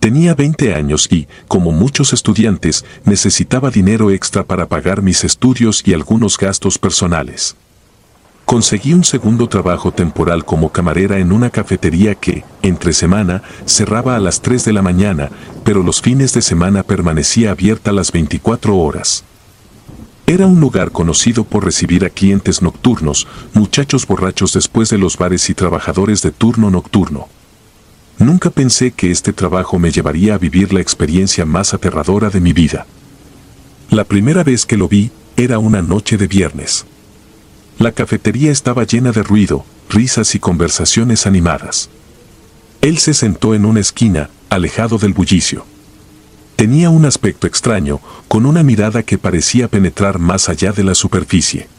Tenía 20 años y, como muchos estudiantes, necesitaba dinero extra para pagar mis estudios y algunos gastos personales. Conseguí un segundo trabajo temporal como camarera en una cafetería que, entre semana, cerraba a las 3 de la mañana, pero los fines de semana permanecía abierta las 24 horas. Era un lugar conocido por recibir a clientes nocturnos, muchachos borrachos después de los bares y trabajadores de turno nocturno. Nunca pensé que este trabajo me llevaría a vivir la experiencia más aterradora de mi vida. La primera vez que lo vi, era una noche de viernes. La cafetería estaba llena de ruido, risas y conversaciones animadas. Él se sentó en una esquina, alejado del bullicio. Tenía un aspecto extraño, con una mirada que parecía penetrar más allá de la superficie.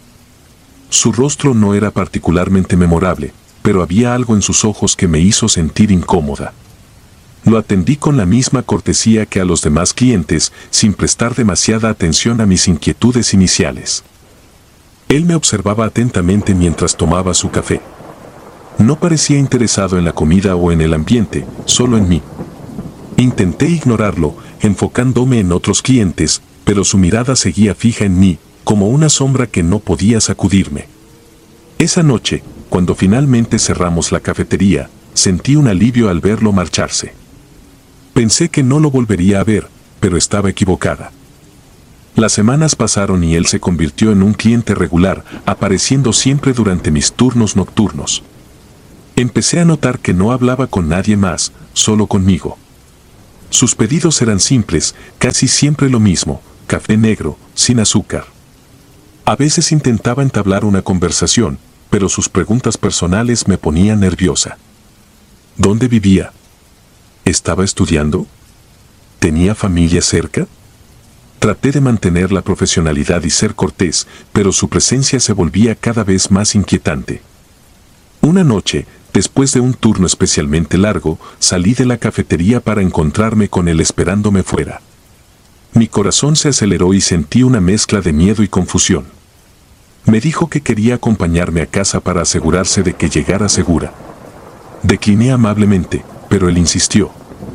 Su rostro no era particularmente memorable, pero había algo en sus ojos que me hizo sentir incómoda. Lo atendí con la misma cortesía que a los demás clientes, sin prestar demasiada atención a mis inquietudes iniciales. Él me observaba atentamente mientras tomaba su café. No parecía interesado en la comida o en el ambiente, solo en mí. Intenté ignorarlo, enfocándome en otros clientes, pero su mirada seguía fija en mí, como una sombra que no podía sacudirme. Esa noche, cuando finalmente cerramos la cafetería, sentí un alivio al verlo marcharse. Pensé que no lo volvería a ver, pero estaba equivocada. Las semanas pasaron y él se convirtió en un cliente regular, apareciendo siempre durante mis turnos nocturnos. Empecé a notar que no hablaba con nadie más, solo conmigo. Sus pedidos eran simples, casi siempre lo mismo, café negro, sin azúcar. A veces intentaba entablar una conversación, pero sus preguntas personales me ponían nerviosa. ¿Dónde vivía? ¿Estaba estudiando? ¿Tenía familia cerca? Traté de mantener la profesionalidad y ser cortés, pero su presencia se volvía cada vez más inquietante. Una noche, después de un turno especialmente largo, salí de la cafetería para encontrarme con él esperándome fuera. Mi corazón se aceleró y sentí una mezcla de miedo y confusión. Me dijo que quería acompañarme a casa para asegurarse de que llegara segura. Decliné amablemente, pero él insistió.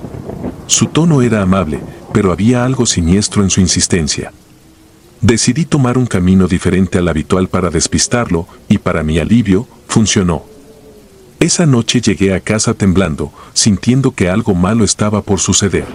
Su tono era amable, pero había algo siniestro en su insistencia. Decidí tomar un camino diferente al habitual para despistarlo, y para mi alivio, funcionó. Esa noche llegué a casa temblando, sintiendo que algo malo estaba por suceder.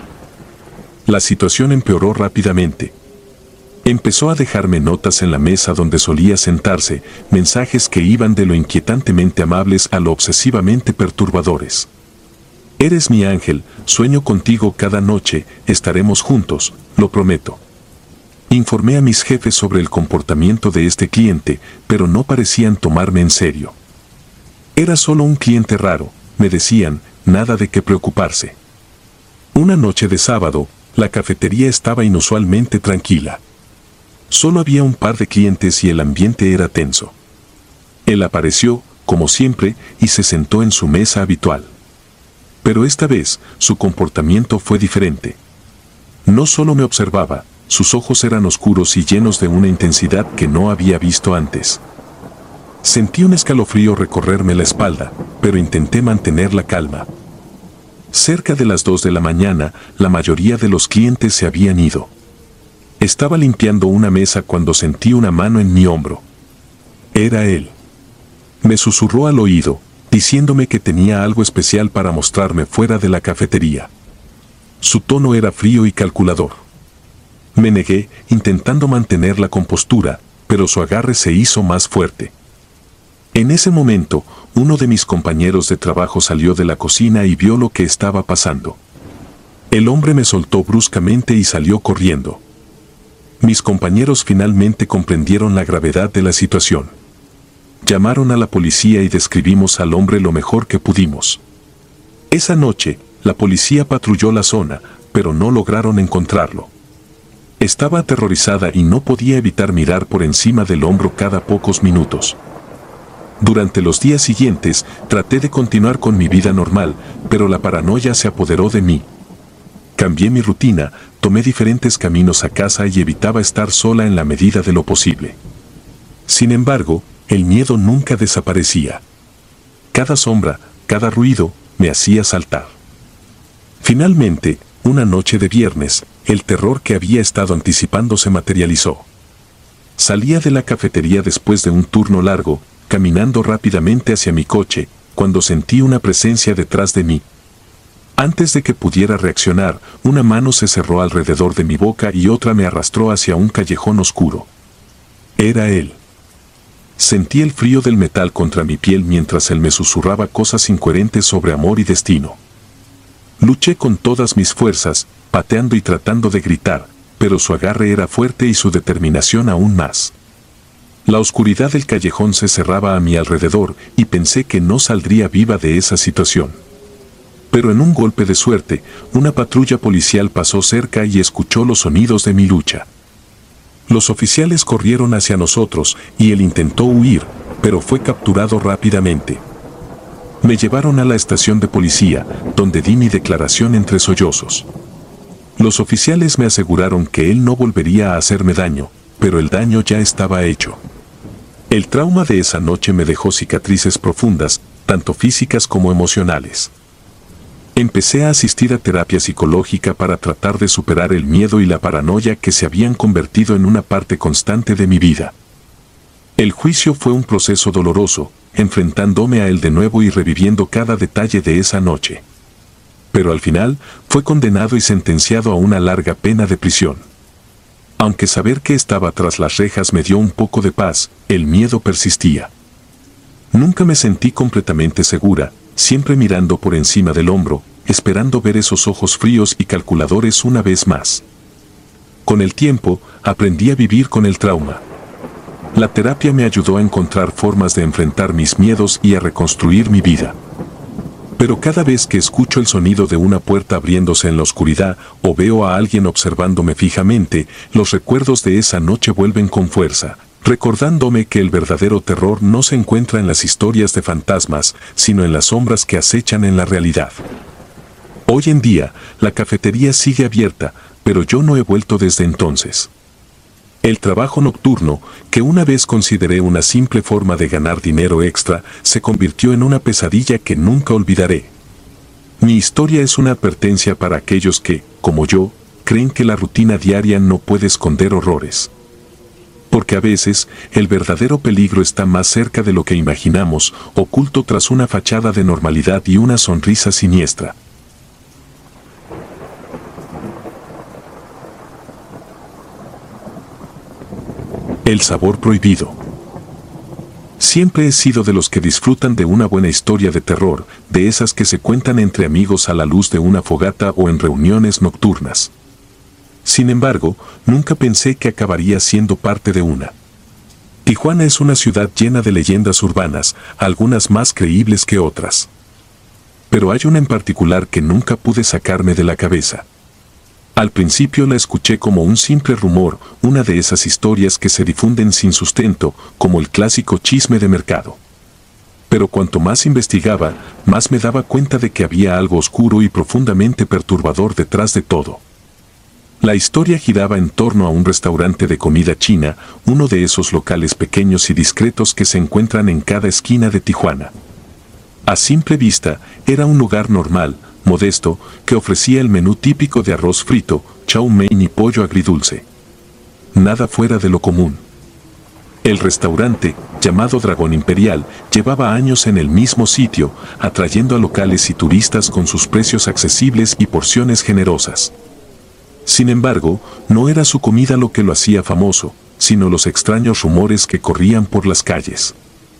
La situación empeoró rápidamente. Empezó a dejarme notas en la mesa donde solía sentarse, mensajes que iban de lo inquietantemente amables a lo obsesivamente perturbadores. Eres mi ángel, sueño contigo cada noche, estaremos juntos, lo prometo. Informé a mis jefes sobre el comportamiento de este cliente, pero no parecían tomarme en serio. Era solo un cliente raro, me decían, nada de qué preocuparse. Una noche de sábado, la cafetería estaba inusualmente tranquila. Solo había un par de clientes y el ambiente era tenso. Él apareció, como siempre, y se sentó en su mesa habitual. Pero esta vez, su comportamiento fue diferente. No solo me observaba, sus ojos eran oscuros y llenos de una intensidad que no había visto antes. Sentí un escalofrío recorrerme la espalda, pero intenté mantener la calma. Cerca de las 2 de la mañana, la mayoría de los clientes se habían ido. Estaba limpiando una mesa cuando sentí una mano en mi hombro. Era él. Me susurró al oído, diciéndome que tenía algo especial para mostrarme fuera de la cafetería. Su tono era frío y calculador. Me negué, intentando mantener la compostura, pero su agarre se hizo más fuerte. En ese momento, uno de mis compañeros de trabajo salió de la cocina y vio lo que estaba pasando. El hombre me soltó bruscamente y salió corriendo. Mis compañeros finalmente comprendieron la gravedad de la situación. Llamaron a la policía y describimos al hombre lo mejor que pudimos. Esa noche, la policía patrulló la zona, pero no lograron encontrarlo. Estaba aterrorizada y no podía evitar mirar por encima del hombro cada pocos minutos. Durante los días siguientes, traté de continuar con mi vida normal, pero la paranoia se apoderó de mí. Cambié mi rutina, tomé diferentes caminos a casa y evitaba estar sola en la medida de lo posible. Sin embargo, el miedo nunca desaparecía. Cada sombra, cada ruido, me hacía saltar. Finalmente, una noche de viernes, el terror que había estado anticipando se materializó. Salía de la cafetería después de un turno largo, caminando rápidamente hacia mi coche, cuando sentí una presencia detrás de mí. Antes de que pudiera reaccionar, una mano se cerró alrededor de mi boca y otra me arrastró hacia un callejón oscuro. Era él. Sentí el frío del metal contra mi piel mientras él me susurraba cosas incoherentes sobre amor y destino. Luché con todas mis fuerzas, pateando y tratando de gritar, pero su agarre era fuerte y su determinación aún más. La oscuridad del callejón se cerraba a mi alrededor y pensé que no saldría viva de esa situación. Pero en un golpe de suerte, una patrulla policial pasó cerca y escuchó los sonidos de mi lucha. Los oficiales corrieron hacia nosotros y él intentó huir, pero fue capturado rápidamente. Me llevaron a la estación de policía, donde di mi declaración entre sollozos. Los oficiales me aseguraron que él no volvería a hacerme daño, pero el daño ya estaba hecho. El trauma de esa noche me dejó cicatrices profundas, tanto físicas como emocionales. Empecé a asistir a terapia psicológica para tratar de superar el miedo y la paranoia que se habían convertido en una parte constante de mi vida. El juicio fue un proceso doloroso, enfrentándome a él de nuevo y reviviendo cada detalle de esa noche. Pero al final, fue condenado y sentenciado a una larga pena de prisión. Aunque saber que estaba tras las rejas me dio un poco de paz, el miedo persistía. Nunca me sentí completamente segura, siempre mirando por encima del hombro, esperando ver esos ojos fríos y calculadores una vez más. Con el tiempo, aprendí a vivir con el trauma. La terapia me ayudó a encontrar formas de enfrentar mis miedos y a reconstruir mi vida. Pero cada vez que escucho el sonido de una puerta abriéndose en la oscuridad o veo a alguien observándome fijamente, los recuerdos de esa noche vuelven con fuerza, recordándome que el verdadero terror no se encuentra en las historias de fantasmas, sino en las sombras que acechan en la realidad. Hoy en día, la cafetería sigue abierta, pero yo no he vuelto desde entonces. El trabajo nocturno, que una vez consideré una simple forma de ganar dinero extra, se convirtió en una pesadilla que nunca olvidaré. Mi historia es una advertencia para aquellos que, como yo, creen que la rutina diaria no puede esconder horrores. Porque a veces, el verdadero peligro está más cerca de lo que imaginamos, oculto tras una fachada de normalidad y una sonrisa siniestra. El sabor prohibido. Siempre he sido de los que disfrutan de una buena historia de terror, de esas que se cuentan entre amigos a la luz de una fogata o en reuniones nocturnas. Sin embargo, nunca pensé que acabaría siendo parte de una. Tijuana es una ciudad llena de leyendas urbanas, algunas más creíbles que otras. Pero hay una en particular que nunca pude sacarme de la cabeza. Al principio la escuché como un simple rumor, una de esas historias que se difunden sin sustento, como el clásico chisme de mercado. Pero cuanto más investigaba, más me daba cuenta de que había algo oscuro y profundamente perturbador detrás de todo. La historia giraba en torno a un restaurante de comida china, uno de esos locales pequeños y discretos que se encuentran en cada esquina de Tijuana. A simple vista, era un lugar normal, modesto, que ofrecía el menú típico de arroz frito, chow mein y pollo agridulce. Nada fuera de lo común. El restaurante, llamado Dragón Imperial, llevaba años en el mismo sitio, atrayendo a locales y turistas con sus precios accesibles y porciones generosas. Sin embargo, no era su comida lo que lo hacía famoso, sino los extraños rumores que corrían por las calles.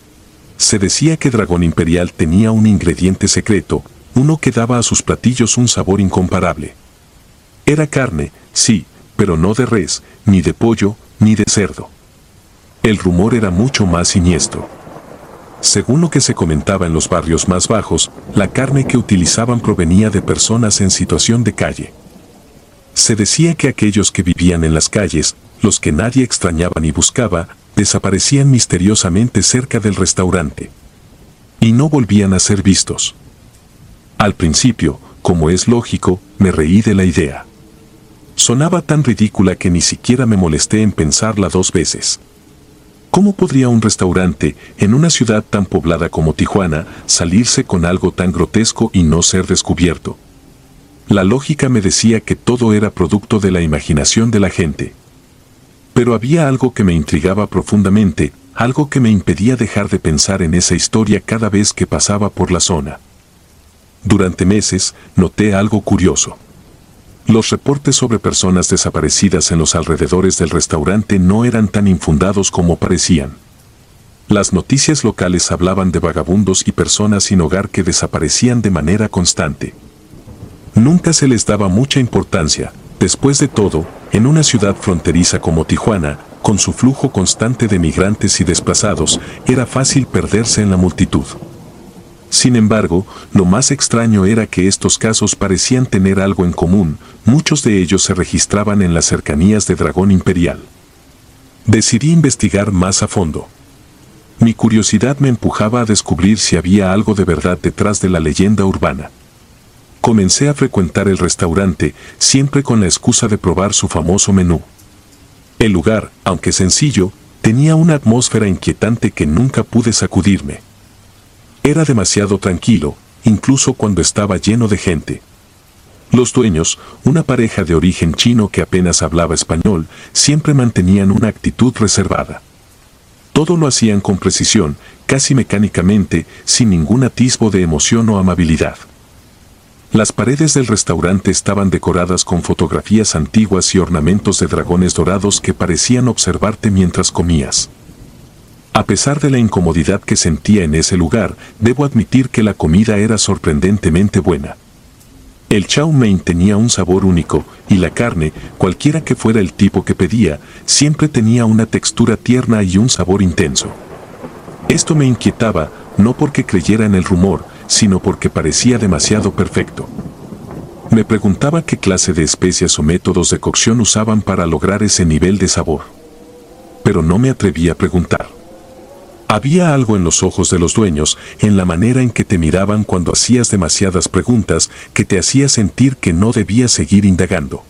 Se decía que Dragón Imperial tenía un ingrediente secreto, uno que daba a sus platillos un sabor incomparable. Era carne, sí, pero no de res, ni de pollo, ni de cerdo. El rumor era mucho más siniestro. Según lo que se comentaba en los barrios más bajos, la carne que utilizaban provenía de personas en situación de calle. Se decía que aquellos que vivían en las calles, los que nadie extrañaba ni buscaba, desaparecían misteriosamente cerca del restaurante. Y no volvían a ser vistos. Al principio, como es lógico, me reí de la idea. Sonaba tan ridícula que ni siquiera me molesté en pensarla dos veces. ¿Cómo podría un restaurante, en una ciudad tan poblada como Tijuana, salirse con algo tan grotesco y no ser descubierto? La lógica me decía que todo era producto de la imaginación de la gente. Pero había algo que me intrigaba profundamente, algo que me impedía dejar de pensar en esa historia cada vez que pasaba por la zona. Durante meses, noté algo curioso. Los reportes sobre personas desaparecidas en los alrededores del restaurante no eran tan infundados como parecían. Las noticias locales hablaban de vagabundos y personas sin hogar que desaparecían de manera constante. Nunca se les daba mucha importancia. Después de todo, en una ciudad fronteriza como Tijuana, con su flujo constante de migrantes y desplazados, era fácil perderse en la multitud. Sin embargo, lo más extraño era que estos casos parecían tener algo en común, muchos de ellos se registraban en las cercanías de Dragón Imperial. Decidí investigar más a fondo. Mi curiosidad me empujaba a descubrir si había algo de verdad detrás de la leyenda urbana. Comencé a frecuentar el restaurante, siempre con la excusa de probar su famoso menú. El lugar, aunque sencillo, tenía una atmósfera inquietante que nunca pude sacudirme. Era demasiado tranquilo, incluso cuando estaba lleno de gente. Los dueños, una pareja de origen chino que apenas hablaba español, siempre mantenían una actitud reservada. Todo lo hacían con precisión, casi mecánicamente, sin ningún atisbo de emoción o amabilidad. Las paredes del restaurante estaban decoradas con fotografías antiguas y ornamentos de dragones dorados que parecían observarte mientras comías. A pesar de la incomodidad que sentía en ese lugar, debo admitir que la comida era sorprendentemente buena. El chow mein tenía un sabor único, y la carne, cualquiera que fuera el tipo que pedía, siempre tenía una textura tierna y un sabor intenso. Esto me inquietaba, no porque creyera en el rumor, sino porque parecía demasiado perfecto. Me preguntaba qué clase de especias o métodos de cocción usaban para lograr ese nivel de sabor. Pero no me atreví a preguntar. Había algo en los ojos de los dueños, en la manera en que te miraban cuando hacías demasiadas preguntas, que te hacía sentir que no debías seguir indagando.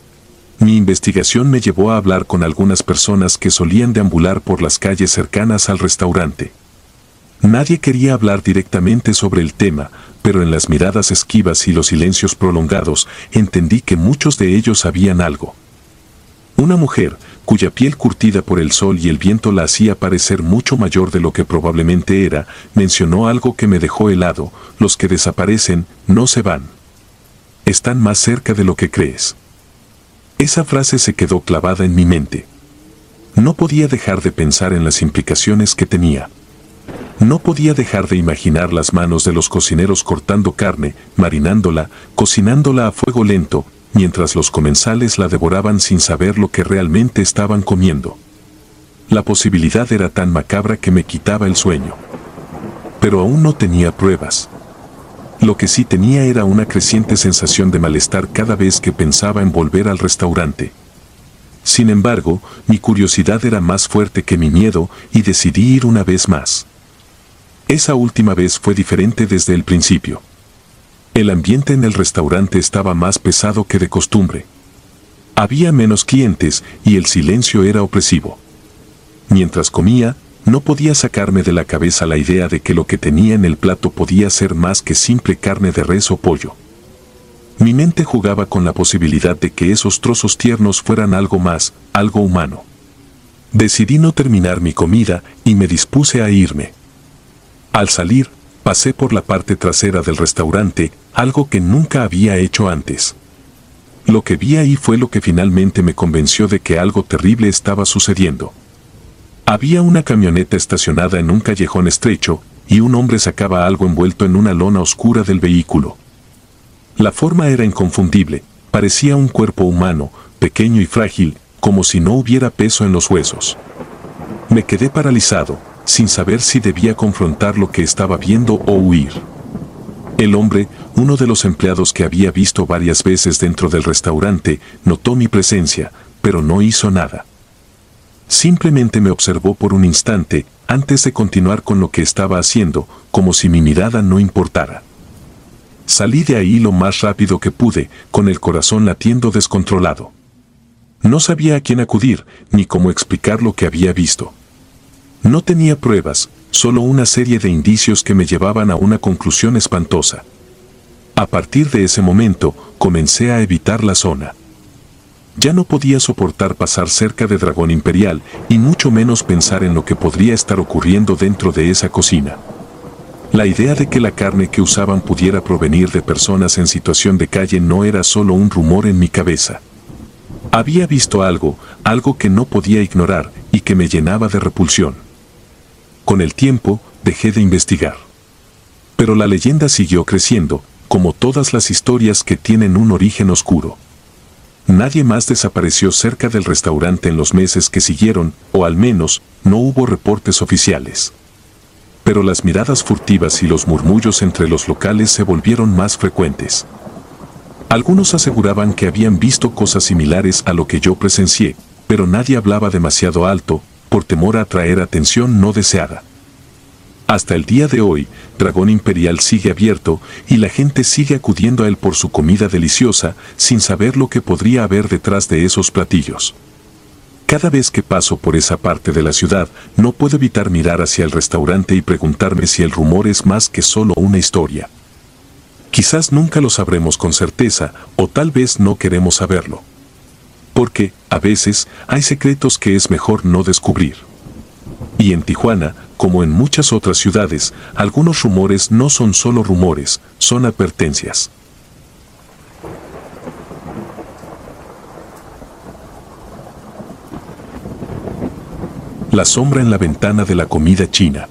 Mi investigación me llevó a hablar con algunas personas que solían deambular por las calles cercanas al restaurante. Nadie quería hablar directamente sobre el tema, pero en las miradas esquivas y los silencios prolongados, entendí que muchos de ellos sabían algo. Una mujer, cuya piel curtida por el sol y el viento la hacía parecer mucho mayor de lo que probablemente era, mencionó algo que me dejó helado: los que desaparecen no se van. Están más cerca de lo que crees. Esa frase se quedó clavada en mi mente. No podía dejar de pensar en las implicaciones que tenía. No podía dejar de imaginar las manos de los cocineros cortando carne, marinándola, cocinándola a fuego lento, mientras los comensales la devoraban sin saber lo que realmente estaban comiendo. La posibilidad era tan macabra que me quitaba el sueño. Pero aún no tenía pruebas. Lo que sí tenía era una creciente sensación de malestar cada vez que pensaba en volver al restaurante. Sin embargo, mi curiosidad era más fuerte que mi miedo y decidí ir una vez más. Esa última vez fue diferente desde el principio. El ambiente en el restaurante estaba más pesado que de costumbre. Había menos clientes y el silencio era opresivo. Mientras comía, no podía sacarme de la cabeza la idea de que lo que tenía en el plato podía ser más que simple carne de res o pollo. Mi mente jugaba con la posibilidad de que esos trozos tiernos fueran algo más, algo humano. Decidí no terminar mi comida y me dispuse a irme. Al salir, pasé por la parte trasera del restaurante, algo que nunca había hecho antes. Lo que vi ahí fue lo que finalmente me convenció de que algo terrible estaba sucediendo. Había una camioneta estacionada en un callejón estrecho, y un hombre sacaba algo envuelto en una lona oscura del vehículo. La forma era inconfundible, parecía un cuerpo humano, pequeño y frágil, como si no hubiera peso en los huesos. Me quedé paralizado, sin saber si debía confrontar lo que estaba viendo o huir. El hombre, uno de los empleados que había visto varias veces dentro del restaurante, notó mi presencia, pero no hizo nada. Simplemente me observó por un instante, antes de continuar con lo que estaba haciendo, como si mi mirada no importara. Salí de ahí lo más rápido que pude, con el corazón latiendo descontrolado. No sabía a quién acudir, ni cómo explicar lo que había visto. No tenía pruebas, solo una serie de indicios que me llevaban a una conclusión espantosa. A partir de ese momento, comencé a evitar la zona. Ya no podía soportar pasar cerca de Dragón Imperial, y mucho menos pensar en lo que podría estar ocurriendo dentro de esa cocina. La idea de que la carne que usaban pudiera provenir de personas en situación de calle no era solo un rumor en mi cabeza. Había visto algo que no podía ignorar y que me llenaba de repulsión. Con el tiempo, dejé de investigar. Pero la leyenda siguió creciendo, como todas las historias que tienen un origen oscuro. Nadie más desapareció cerca del restaurante en los meses que siguieron, o al menos, no hubo reportes oficiales. Pero las miradas furtivas y los murmullos entre los locales se volvieron más frecuentes. Algunos aseguraban que habían visto cosas similares a lo que yo presencié, pero nadie hablaba demasiado alto, por temor a atraer atención no deseada. Hasta el día de hoy, Dragón Imperial sigue abierto y la gente sigue acudiendo a él por su comida deliciosa, sin saber lo que podría haber detrás de esos platillos. Cada vez que paso por esa parte de la ciudad, no puedo evitar mirar hacia el restaurante y preguntarme si el rumor es más que solo una historia. Quizás nunca lo sabremos con certeza, o tal vez no queremos saberlo. Porque, a veces, hay secretos que es mejor no descubrir. Y en Tijuana, como en muchas otras ciudades, algunos rumores no son solo rumores, son advertencias. La sombra en la ventana de la comida china.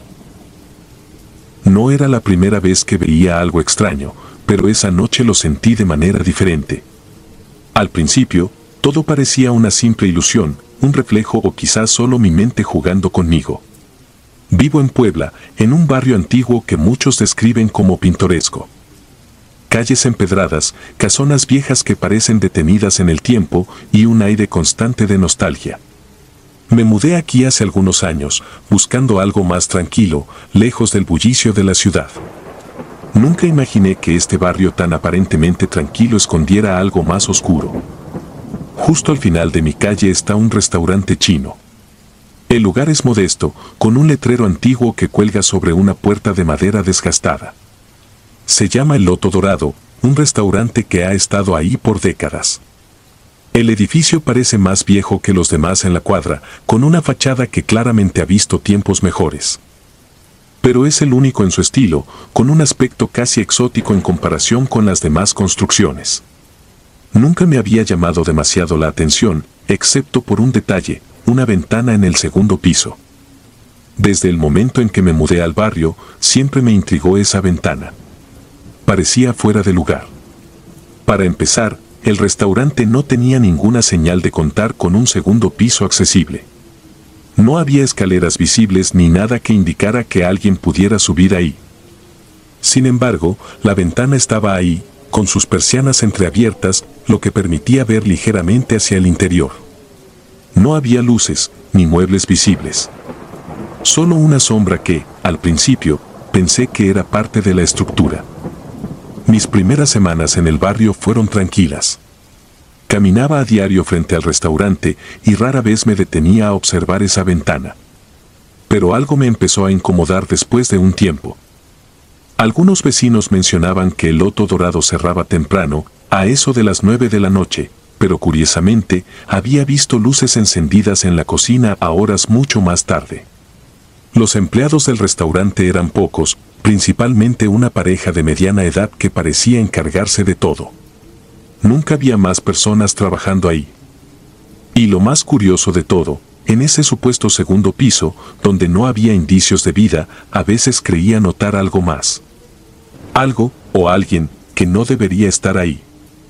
No era la primera vez que veía algo extraño, pero esa noche lo sentí de manera diferente. Al principio, todo parecía una simple ilusión, un reflejo o quizás solo mi mente jugando conmigo. Vivo en Puebla, en un barrio antiguo que muchos describen como pintoresco. Calles empedradas, casonas viejas que parecen detenidas en el tiempo y un aire constante de nostalgia. Me mudé aquí hace algunos años, buscando algo más tranquilo, lejos del bullicio de la ciudad. Nunca imaginé que este barrio tan aparentemente tranquilo escondiera algo más oscuro. Justo al final de mi calle está un restaurante chino. El lugar es modesto, con un letrero antiguo que cuelga sobre una puerta de madera desgastada. Se llama El Loto Dorado, un restaurante que ha estado ahí por décadas. El edificio parece más viejo que los demás en la cuadra, con una fachada que claramente ha visto tiempos mejores. Pero es el único en su estilo, con un aspecto casi exótico en comparación con las demás construcciones. Nunca me había llamado demasiado la atención, excepto por un detalle, una ventana en el segundo piso. Desde el momento en que me mudé al barrio, siempre me intrigó esa ventana. Parecía fuera de lugar. Para empezar, el restaurante no tenía ninguna señal de contar con un segundo piso accesible. No había escaleras visibles ni nada que indicara que alguien pudiera subir ahí. Sin embargo, la ventana estaba ahí, con sus persianas entreabiertas, lo que permitía ver ligeramente hacia el interior. No había luces, ni muebles visibles. Solo una sombra que, al principio, pensé que era parte de la estructura. Mis primeras semanas en el barrio fueron tranquilas. Caminaba a diario frente al restaurante y rara vez me detenía a observar esa ventana. Pero algo me empezó a incomodar después de un tiempo. Algunos vecinos mencionaban que el Loto Dorado cerraba temprano, a eso de las 9 de la noche, pero curiosamente, había visto luces encendidas en la cocina a horas mucho más tarde. Los empleados del restaurante eran pocos, principalmente una pareja de mediana edad que parecía encargarse de todo. Nunca había más personas trabajando ahí. Y lo más curioso de todo, en ese supuesto segundo piso, donde no había indicios de vida, a veces creía notar algo más. Algo, o alguien, que no debería estar ahí.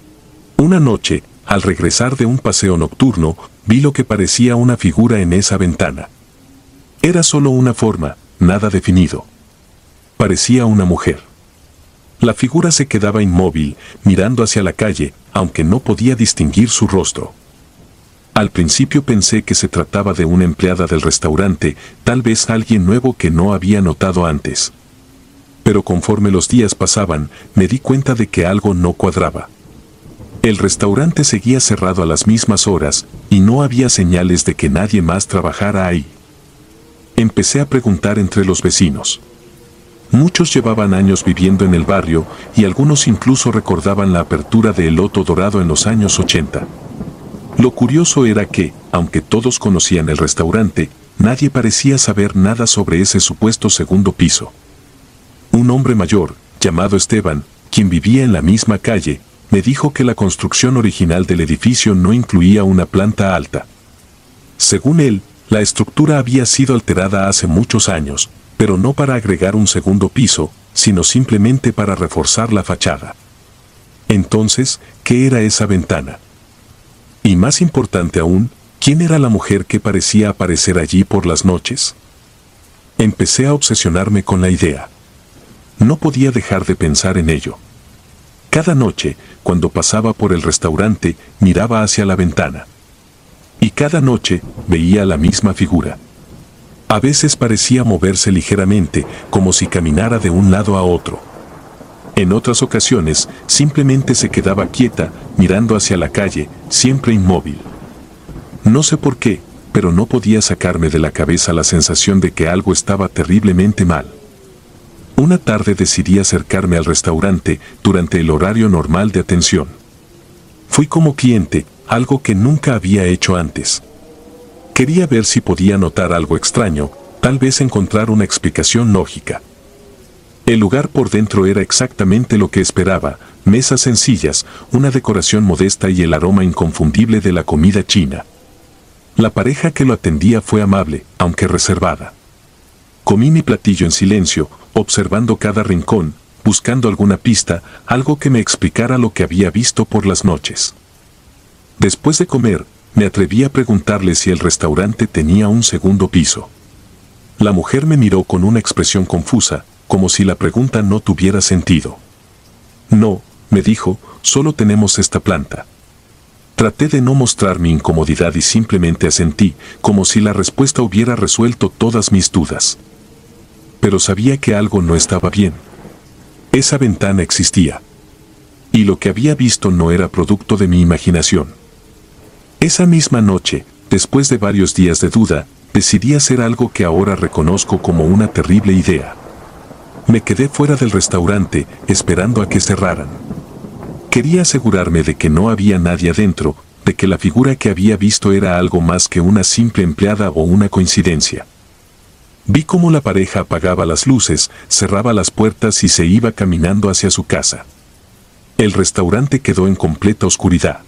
Una noche, al regresar de un paseo nocturno, vi lo que parecía una figura en esa ventana. Era solo una forma, nada definido. Parecía una mujer. La figura se quedaba inmóvil, mirando hacia la calle, aunque no podía distinguir su rostro. Al principio pensé que se trataba de una empleada del restaurante, tal vez alguien nuevo que no había notado antes. Pero conforme los días pasaban, me di cuenta de que algo no cuadraba. El restaurante seguía cerrado a las mismas horas, y no había señales de que nadie más trabajara ahí. Empecé a preguntar entre los vecinos. Muchos llevaban años viviendo en el barrio y algunos incluso recordaban la apertura de El Loto Dorado en los años 80. Lo curioso era que, aunque todos conocían el restaurante, nadie parecía saber nada sobre ese supuesto segundo piso. Un hombre mayor, llamado Esteban, quien vivía en la misma calle, me dijo que la construcción original del edificio no incluía una planta alta. Según él, la estructura había sido alterada hace muchos años, pero no para agregar un segundo piso, sino simplemente para reforzar la fachada. Entonces, ¿qué era esa ventana? Y más importante aún, ¿quién era la mujer que parecía aparecer allí por las noches? Empecé a obsesionarme con la idea. No podía dejar de pensar en ello. Cada noche, cuando pasaba por el restaurante, miraba hacia la ventana. Y cada noche veía la misma figura. A veces parecía moverse ligeramente, como si caminara de un lado a otro. En otras ocasiones, simplemente se quedaba quieta, mirando hacia la calle, siempre inmóvil. No sé por qué, pero no podía sacarme de la cabeza la sensación de que algo estaba terriblemente mal. Una tarde decidí acercarme al restaurante durante el horario normal de atención. Fui como cliente, algo que nunca había hecho antes. Quería ver si podía notar algo extraño, tal vez encontrar una explicación lógica. El lugar por dentro era exactamente lo que esperaba: mesas sencillas, una decoración modesta y el aroma inconfundible de la comida china. La pareja que lo atendía fue amable, aunque reservada. Comí mi platillo en silencio, observando cada rincón, buscando alguna pista, algo que me explicara lo que había visto por las noches. Después de comer, me atreví a preguntarle si el restaurante tenía un segundo piso. La mujer me miró con una expresión confusa, como si la pregunta no tuviera sentido. No, me dijo, solo tenemos esta planta. Traté de no mostrar mi incomodidad y simplemente asentí, como si la respuesta hubiera resuelto todas mis dudas. Pero sabía que algo no estaba bien. Esa ventana existía. Y lo que había visto no era producto de mi imaginación. Esa misma noche, después de varios días de duda, decidí hacer algo que ahora reconozco como una terrible idea. Me quedé fuera del restaurante, esperando a que cerraran. Quería asegurarme de que no había nadie adentro, de que la figura que había visto era algo más que una simple empleada o una coincidencia. Vi cómo la pareja apagaba las luces, cerraba las puertas y se iba caminando hacia su casa. El restaurante quedó en completa oscuridad.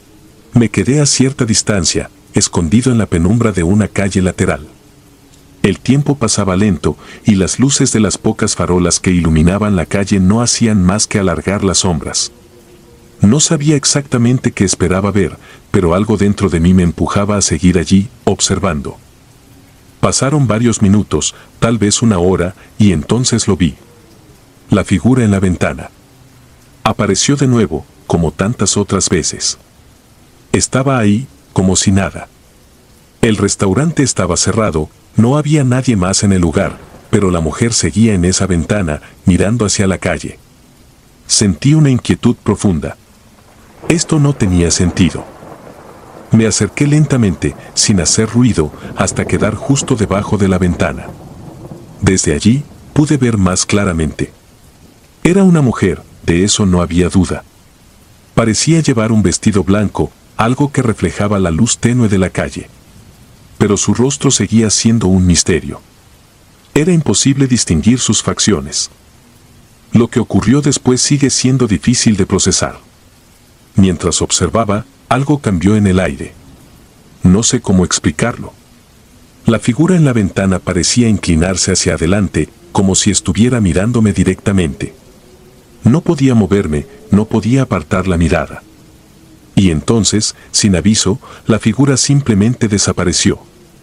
Me quedé a cierta distancia, escondido en la penumbra de una calle lateral. El tiempo pasaba lento, y las luces de las pocas farolas que iluminaban la calle no hacían más que alargar las sombras. No sabía exactamente qué esperaba ver, pero algo dentro de mí me empujaba a seguir allí, observando. Pasaron varios minutos, tal vez una hora, y entonces lo vi. La figura en la ventana. Apareció de nuevo, como tantas otras veces. Estaba ahí, como si nada. El restaurante estaba cerrado, no había nadie más en el lugar, pero la mujer seguía en esa ventana, mirando hacia la calle. Sentí una inquietud profunda. Esto no tenía sentido. Me acerqué lentamente, sin hacer ruido, hasta quedar justo debajo de la ventana. Desde allí, pude ver más claramente. Era una mujer, de eso no había duda. Parecía llevar un vestido blanco, algo que reflejaba la luz tenue de la calle. Pero su rostro seguía siendo un misterio. Era imposible distinguir sus facciones. Lo que ocurrió después sigue siendo difícil de procesar. Mientras observaba, algo cambió en el aire. No sé cómo explicarlo. La figura en la ventana parecía inclinarse hacia adelante, como si estuviera mirándome directamente. No podía moverme, no podía apartar la mirada. Y entonces, sin aviso, la figura simplemente desapareció.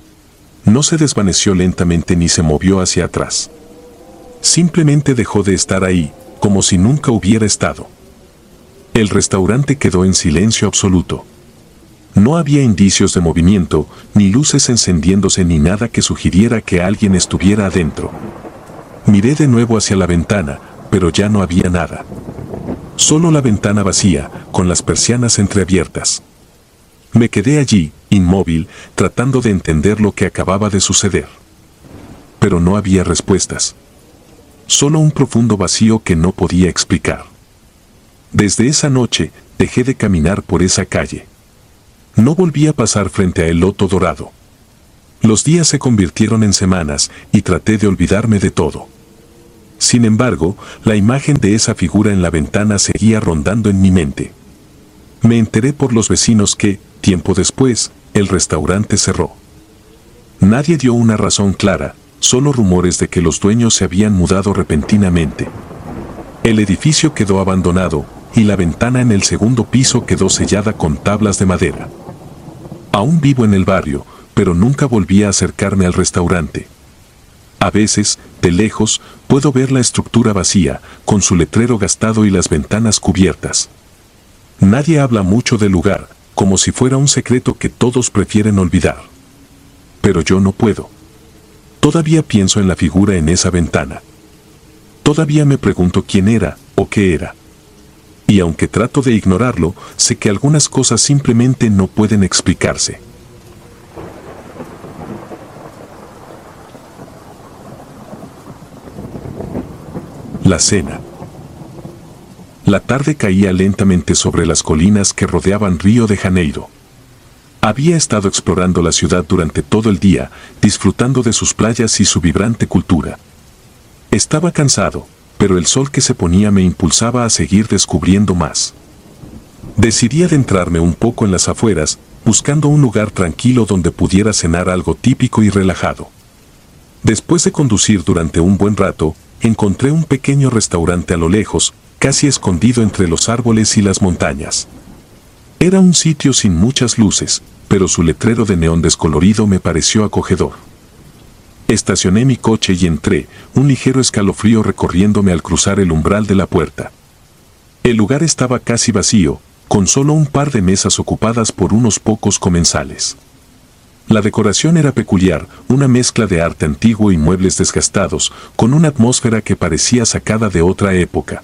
No se desvaneció lentamente ni se movió hacia atrás. Simplemente dejó de estar ahí, como si nunca hubiera estado. El restaurante quedó en silencio absoluto. No había indicios de movimiento, ni luces encendiéndose ni nada que sugiriera que alguien estuviera adentro. Miré de nuevo hacia la ventana, pero ya no había nada. Solo la ventana vacía, con las persianas entreabiertas. Me quedé allí, inmóvil, tratando de entender lo que acababa de suceder. Pero no había respuestas. solo un profundo vacío que no podía explicar. Desde esa noche, dejé de caminar por esa calle. No volví a pasar frente a El Loto Dorado. Los días se convirtieron en semanas y traté de olvidarme de todo. Sin embargo, la imagen de esa figura en la ventana seguía rondando en mi mente. Me enteré por los vecinos que, tiempo después, el restaurante cerró. Nadie dio una razón clara, solo rumores de que los dueños se habían mudado repentinamente. El edificio quedó abandonado y la ventana en el segundo piso quedó sellada con tablas de madera. Aún vivo en el barrio, pero nunca volví a acercarme al restaurante. A veces, de lejos, puedo ver la estructura vacía, con su letrero gastado y las ventanas cubiertas. Nadie habla mucho del lugar, como si fuera un secreto que todos prefieren olvidar. Pero yo no puedo. Todavía pienso en la figura en esa ventana. Todavía me pregunto quién era o qué era. Y aunque trato de ignorarlo, sé que algunas cosas simplemente no pueden explicarse. La cena. La tarde caía lentamente sobre las colinas que rodeaban Río de Janeiro. Había estado explorando la ciudad durante todo el día, disfrutando de sus playas y su vibrante cultura. Estaba cansado, pero el sol que se ponía me impulsaba a seguir descubriendo más. Decidí adentrarme un poco en las afueras, buscando un lugar tranquilo donde pudiera cenar algo típico y relajado. Después de conducir durante un buen rato, encontré un pequeño restaurante a lo lejos, casi escondido entre los árboles y las montañas. Era un sitio sin muchas luces, pero su letrero de neón descolorido me pareció acogedor. Estacioné mi coche y entré, un ligero escalofrío recorriéndome al cruzar el umbral de la puerta. El lugar estaba casi vacío, con solo un par de mesas ocupadas por unos pocos comensales. La decoración era peculiar, una mezcla de arte antiguo y muebles desgastados, con una atmósfera que parecía sacada de otra época.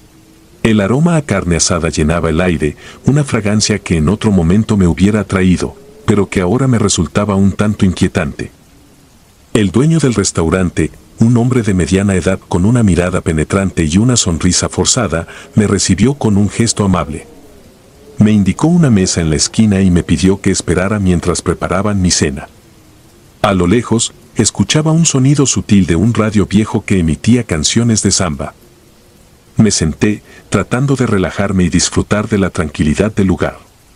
El aroma a carne asada llenaba el aire, una fragancia que en otro momento me hubiera atraído, pero que ahora me resultaba un tanto inquietante. El dueño del restaurante, un hombre de mediana edad con una mirada penetrante y una sonrisa forzada, me recibió con un gesto amable. Me indicó una mesa en la esquina y me pidió que esperara mientras preparaban mi cena. A lo lejos, escuchaba un sonido sutil de un radio viejo que emitía canciones de samba. Me senté, tratando de relajarme y disfrutar de la tranquilidad del lugar.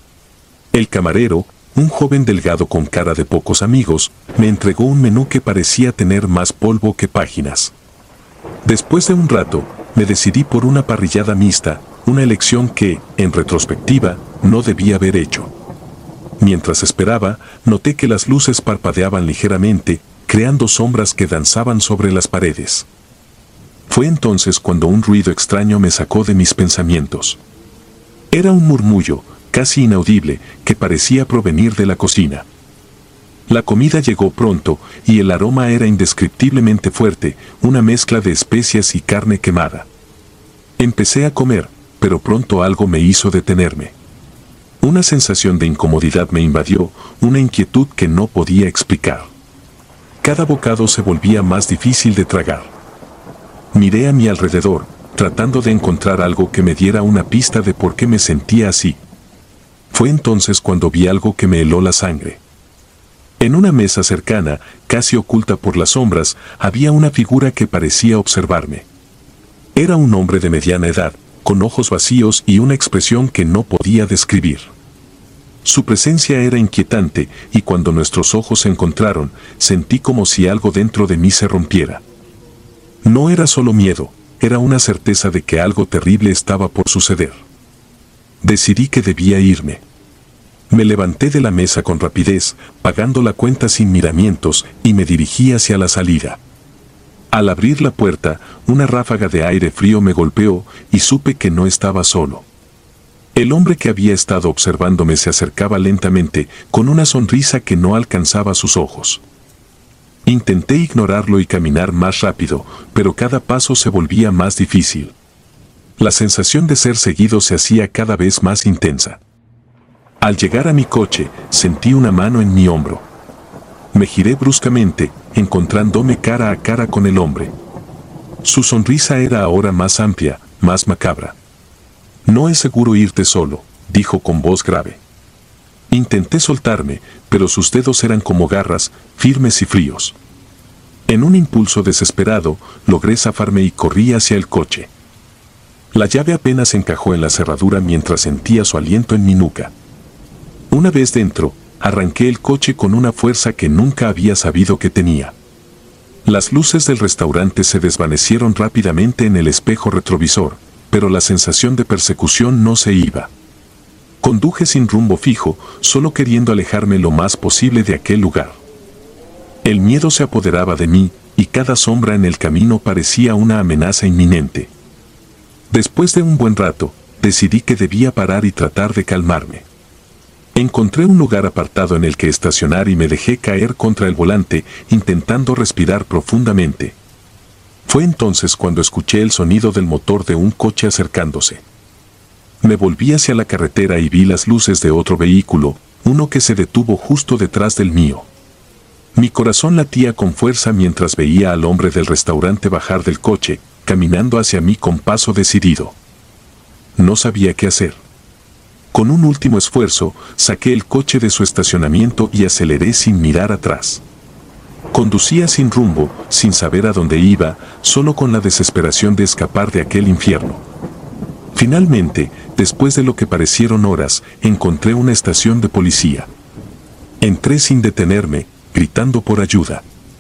El camarero, un joven delgado con cara de pocos amigos, me entregó un menú que parecía tener más polvo que páginas. Después de un rato, me decidí por una parrillada mixta, una elección que, en retrospectiva, no debía haber hecho. Mientras esperaba, noté que las luces parpadeaban ligeramente, creando sombras que danzaban sobre las paredes. Fue entonces cuando un ruido extraño me sacó de mis pensamientos. Era un murmullo, casi inaudible, que parecía provenir de la cocina. La comida llegó pronto, y el aroma era indescriptiblemente fuerte, una mezcla de especias y carne quemada. Empecé a comer, pero pronto algo me hizo detenerme. Una sensación de incomodidad me invadió, una inquietud que no podía explicar. Cada bocado se volvía más difícil de tragar. Miré a mi alrededor, tratando de encontrar algo que me diera una pista de por qué me sentía así. Fue entonces cuando vi algo que me heló la sangre. En una mesa cercana, casi oculta por las sombras, había una figura que parecía observarme. Era un hombre de mediana edad, con ojos vacíos y una expresión que no podía describir. Su presencia era inquietante, y cuando nuestros ojos se encontraron, sentí como si algo dentro de mí se rompiera. No era solo miedo, era una certeza de que algo terrible estaba por suceder. Decidí que debía irme. Me levanté de la mesa con rapidez, pagando la cuenta sin miramientos, y me dirigí hacia la salida. Al abrir la puerta, una ráfaga de aire frío me golpeó y supe que no estaba solo. El hombre que había estado observándome se acercaba lentamente, con una sonrisa que no alcanzaba sus ojos. Intenté ignorarlo y caminar más rápido, pero cada paso se volvía más difícil. La sensación de ser seguido se hacía cada vez más intensa. Al llegar a mi coche, sentí una mano en mi hombro. Me giré bruscamente, encontrándome cara a cara con el hombre. Su sonrisa era ahora más amplia, más macabra. No es seguro irte solo, dijo con voz grave. Intenté soltarme, pero sus dedos eran como garras, firmes y fríos. En un impulso desesperado, logré zafarme y corrí hacia el coche. La llave apenas encajó en la cerradura mientras sentía su aliento en mi nuca. Una vez dentro, arranqué el coche con una fuerza que nunca había sabido que tenía. Las luces del restaurante se desvanecieron rápidamente en el espejo retrovisor, pero la sensación de persecución no se iba. Conduje sin rumbo fijo, solo queriendo alejarme lo más posible de aquel lugar. El miedo se apoderaba de mí, y cada sombra en el camino parecía una amenaza inminente. Después de un buen rato, decidí que debía parar y tratar de calmarme. Encontré un lugar apartado en el que estacionar y me dejé caer contra el volante, intentando respirar profundamente. Fue entonces cuando escuché el sonido del motor de un coche acercándose. Me volví hacia la carretera y vi las luces de otro vehículo, uno que se detuvo justo detrás del mío. Mi corazón latía con fuerza mientras veía al hombre del restaurante bajar del coche, caminando hacia mí con paso decidido. No sabía qué hacer. Con un último esfuerzo, saqué el coche de su estacionamiento y aceleré sin mirar atrás. Conducía sin rumbo, sin saber a dónde iba, solo con la desesperación de escapar de aquel infierno. Finalmente, después de lo que parecieron horas, encontré una estación de policía. Entré sin detenerme, gritando por ayuda.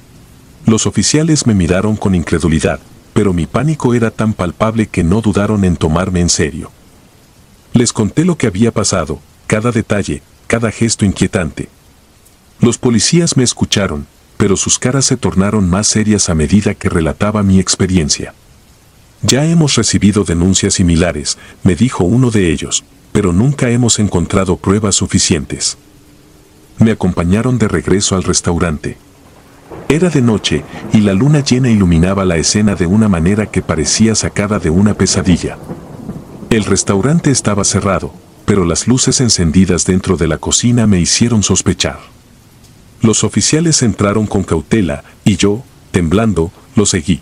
Los oficiales me miraron con incredulidad, pero mi pánico era tan palpable que no dudaron en tomarme en serio. Les conté lo que había pasado, cada detalle, cada gesto inquietante. Los policías me escucharon, pero sus caras se tornaron más serias a medida que relataba mi experiencia. Ya hemos recibido denuncias similares, me dijo uno de ellos, pero nunca hemos encontrado pruebas suficientes. Me acompañaron de regreso al restaurante. Era de noche, y la luna llena iluminaba la escena de una manera que parecía sacada de una pesadilla. El restaurante estaba cerrado, pero las luces encendidas dentro de la cocina me hicieron sospechar. Los oficiales entraron con cautela, y yo, temblando, los seguí.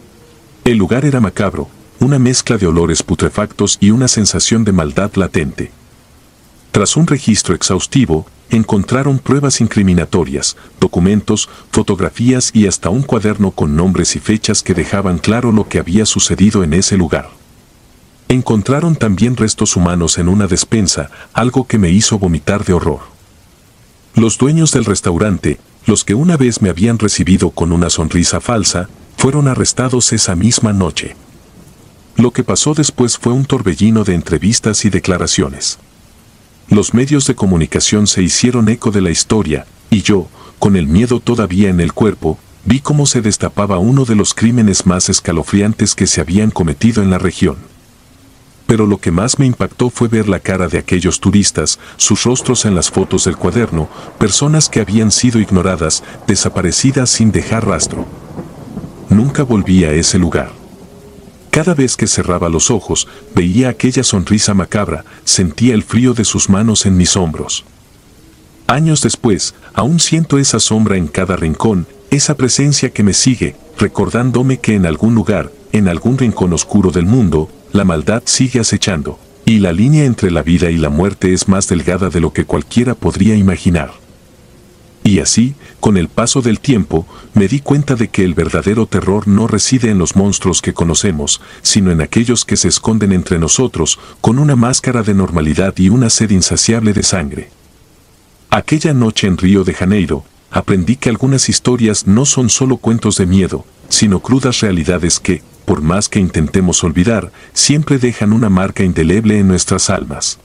El lugar era macabro, una mezcla de olores putrefactos y una sensación de maldad latente. Tras un registro exhaustivo, encontraron pruebas incriminatorias, documentos, fotografías y hasta un cuaderno con nombres y fechas que dejaban claro lo que había sucedido en ese lugar. Encontraron también restos humanos en una despensa, algo que me hizo vomitar de horror. Los dueños del restaurante, los que una vez me habían recibido con una sonrisa falsa, fueron arrestados esa misma noche. Lo que pasó después fue un torbellino de entrevistas y declaraciones. Los medios de comunicación se hicieron eco de la historia, y yo, con el miedo todavía en el cuerpo, vi cómo se destapaba uno de los crímenes más escalofriantes que se habían cometido en la región. Pero lo que más me impactó fue ver la cara de aquellos turistas, sus rostros en las fotos del cuaderno, personas que habían sido ignoradas, desaparecidas sin dejar rastro. Nunca volví a ese lugar. Cada vez que cerraba los ojos, veía aquella sonrisa macabra, sentía el frío de sus manos en mis hombros. Años después, aún siento esa sombra en cada rincón, esa presencia que me sigue, recordándome que en algún lugar, en algún rincón oscuro del mundo, la maldad sigue acechando, y la línea entre la vida y la muerte es más delgada de lo que cualquiera podría imaginar. Y así, con el paso del tiempo, me di cuenta de que el verdadero terror no reside en los monstruos que conocemos, sino en aquellos que se esconden entre nosotros, con una máscara de normalidad y una sed insaciable de sangre. Aquella noche en Río de Janeiro, aprendí que algunas historias no son solo cuentos de miedo, sino crudas realidades que, por más que intentemos olvidar, siempre dejan una marca indeleble en nuestras almas.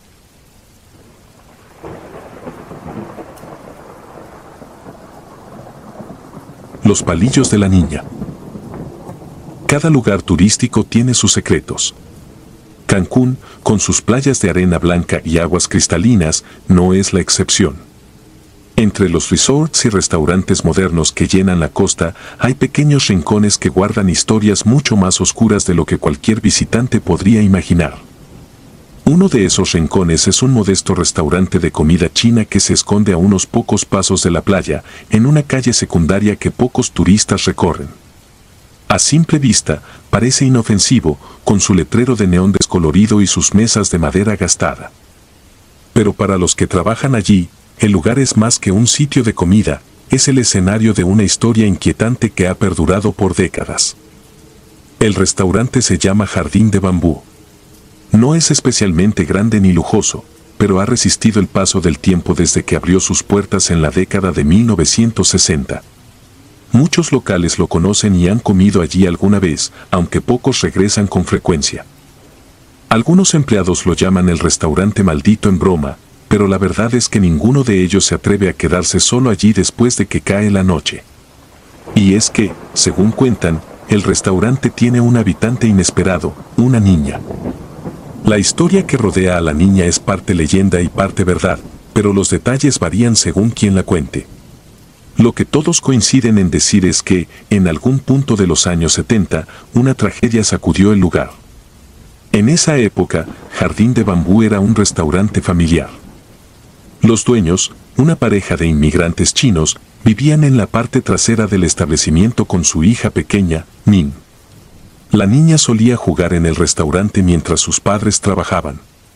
Los palillos de la niña. Cada lugar turístico tiene sus secretos. Cancún, con sus playas de arena blanca y aguas cristalinas, no es la excepción. Entre los resorts y restaurantes modernos que llenan la costa, hay pequeños rincones que guardan historias mucho más oscuras de lo que cualquier visitante podría imaginar. Uno de esos rincones es un modesto restaurante de comida china que se esconde a unos pocos pasos de la playa, en una calle secundaria que pocos turistas recorren. A simple vista, parece inofensivo, con su letrero de neón descolorido y sus mesas de madera gastada. Pero para los que trabajan allí, el lugar es más que un sitio de comida, es el escenario de una historia inquietante que ha perdurado por décadas. El restaurante se llama Jardín de Bambú. No es especialmente grande ni lujoso, pero ha resistido el paso del tiempo desde que abrió sus puertas en la década de 1960. Muchos locales lo conocen y han comido allí alguna vez, aunque pocos regresan con frecuencia. Algunos empleados lo llaman el restaurante maldito en broma, pero la verdad es que ninguno de ellos se atreve a quedarse solo allí después de que cae la noche. Y es que, según cuentan, el restaurante tiene un habitante inesperado, una niña. La historia que rodea a la niña es parte leyenda y parte verdad, pero los detalles varían según quien la cuente. Lo que todos coinciden en decir es que, en algún punto de los años 70, una tragedia sacudió el lugar. En esa época, Jardín de Bambú era un restaurante familiar. Los dueños, una pareja de inmigrantes chinos, vivían en la parte trasera del establecimiento con su hija pequeña, Min. La niña solía jugar en el restaurante mientras sus padres trabajaban.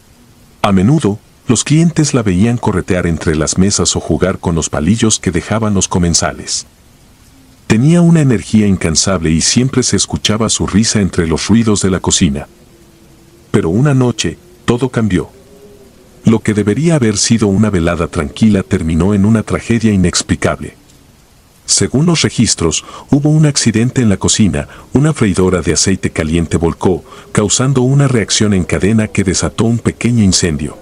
A menudo, los clientes la veían corretear entre las mesas o jugar con los palillos que dejaban los comensales. Tenía una energía incansable y siempre se escuchaba su risa entre los ruidos de la cocina. Pero una noche, todo cambió. Lo que debería haber sido una velada tranquila terminó en una tragedia inexplicable. Según los registros, hubo un accidente en la cocina, una freidora de aceite caliente volcó, causando una reacción en cadena que desató un pequeño incendio.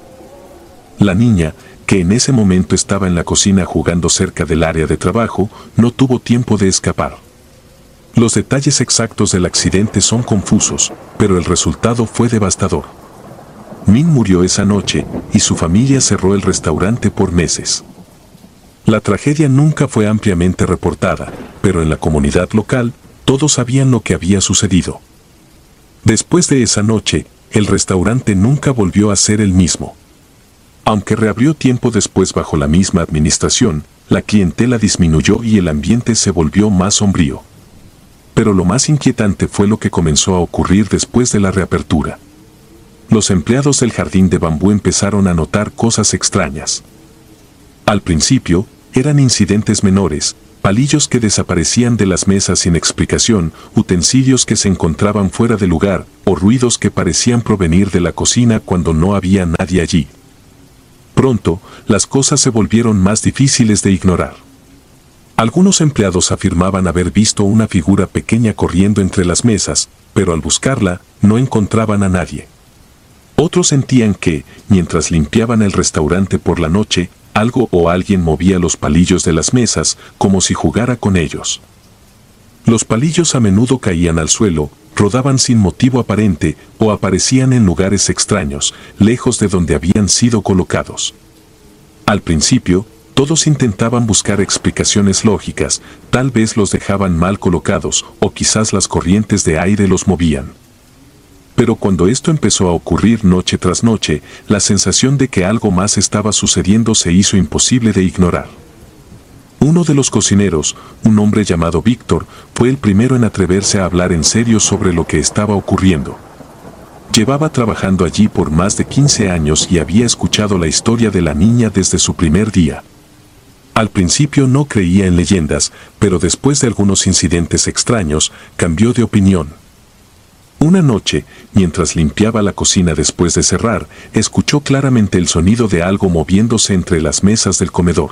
La niña, que en ese momento estaba en la cocina jugando cerca del área de trabajo, no tuvo tiempo de escapar. Los detalles exactos del accidente son confusos, pero el resultado fue devastador. Min murió esa noche, y su familia cerró el restaurante por meses. La tragedia nunca fue ampliamente reportada, pero en la comunidad local, todos sabían lo que había sucedido. Después de esa noche, el restaurante nunca volvió a ser el mismo. Aunque reabrió tiempo después bajo la misma administración, la clientela disminuyó y el ambiente se volvió más sombrío. Pero lo más inquietante fue lo que comenzó a ocurrir después de la reapertura. Los empleados del Jardín de Bambú empezaron a notar cosas extrañas. Al principio, eran incidentes menores, palillos que desaparecían de las mesas sin explicación, utensilios que se encontraban fuera de lugar, o ruidos que parecían provenir de la cocina cuando no había nadie allí. Pronto, las cosas se volvieron más difíciles de ignorar. Algunos empleados afirmaban haber visto una figura pequeña corriendo entre las mesas, pero al buscarla, no encontraban a nadie. Otros sentían que, mientras limpiaban el restaurante por la noche, algo o alguien movía los palillos de las mesas, como si jugara con ellos. Los palillos a menudo caían al suelo, rodaban sin motivo aparente o aparecían en lugares extraños, lejos de donde habían sido colocados. Al principio, todos intentaban buscar explicaciones lógicas, tal vez los dejaban mal colocados o quizás las corrientes de aire los movían. Pero cuando esto empezó a ocurrir noche tras noche, la sensación de que algo más estaba sucediendo se hizo imposible de ignorar. Uno de los cocineros, un hombre llamado Víctor, fue el primero en atreverse a hablar en serio sobre lo que estaba ocurriendo. Llevaba trabajando allí por más de 15 años y había escuchado la historia de la niña desde su primer día. Al principio no creía en leyendas, pero después de algunos incidentes extraños, cambió de opinión. Una noche, mientras limpiaba la cocina después de cerrar, escuchó claramente el sonido de algo moviéndose entre las mesas del comedor.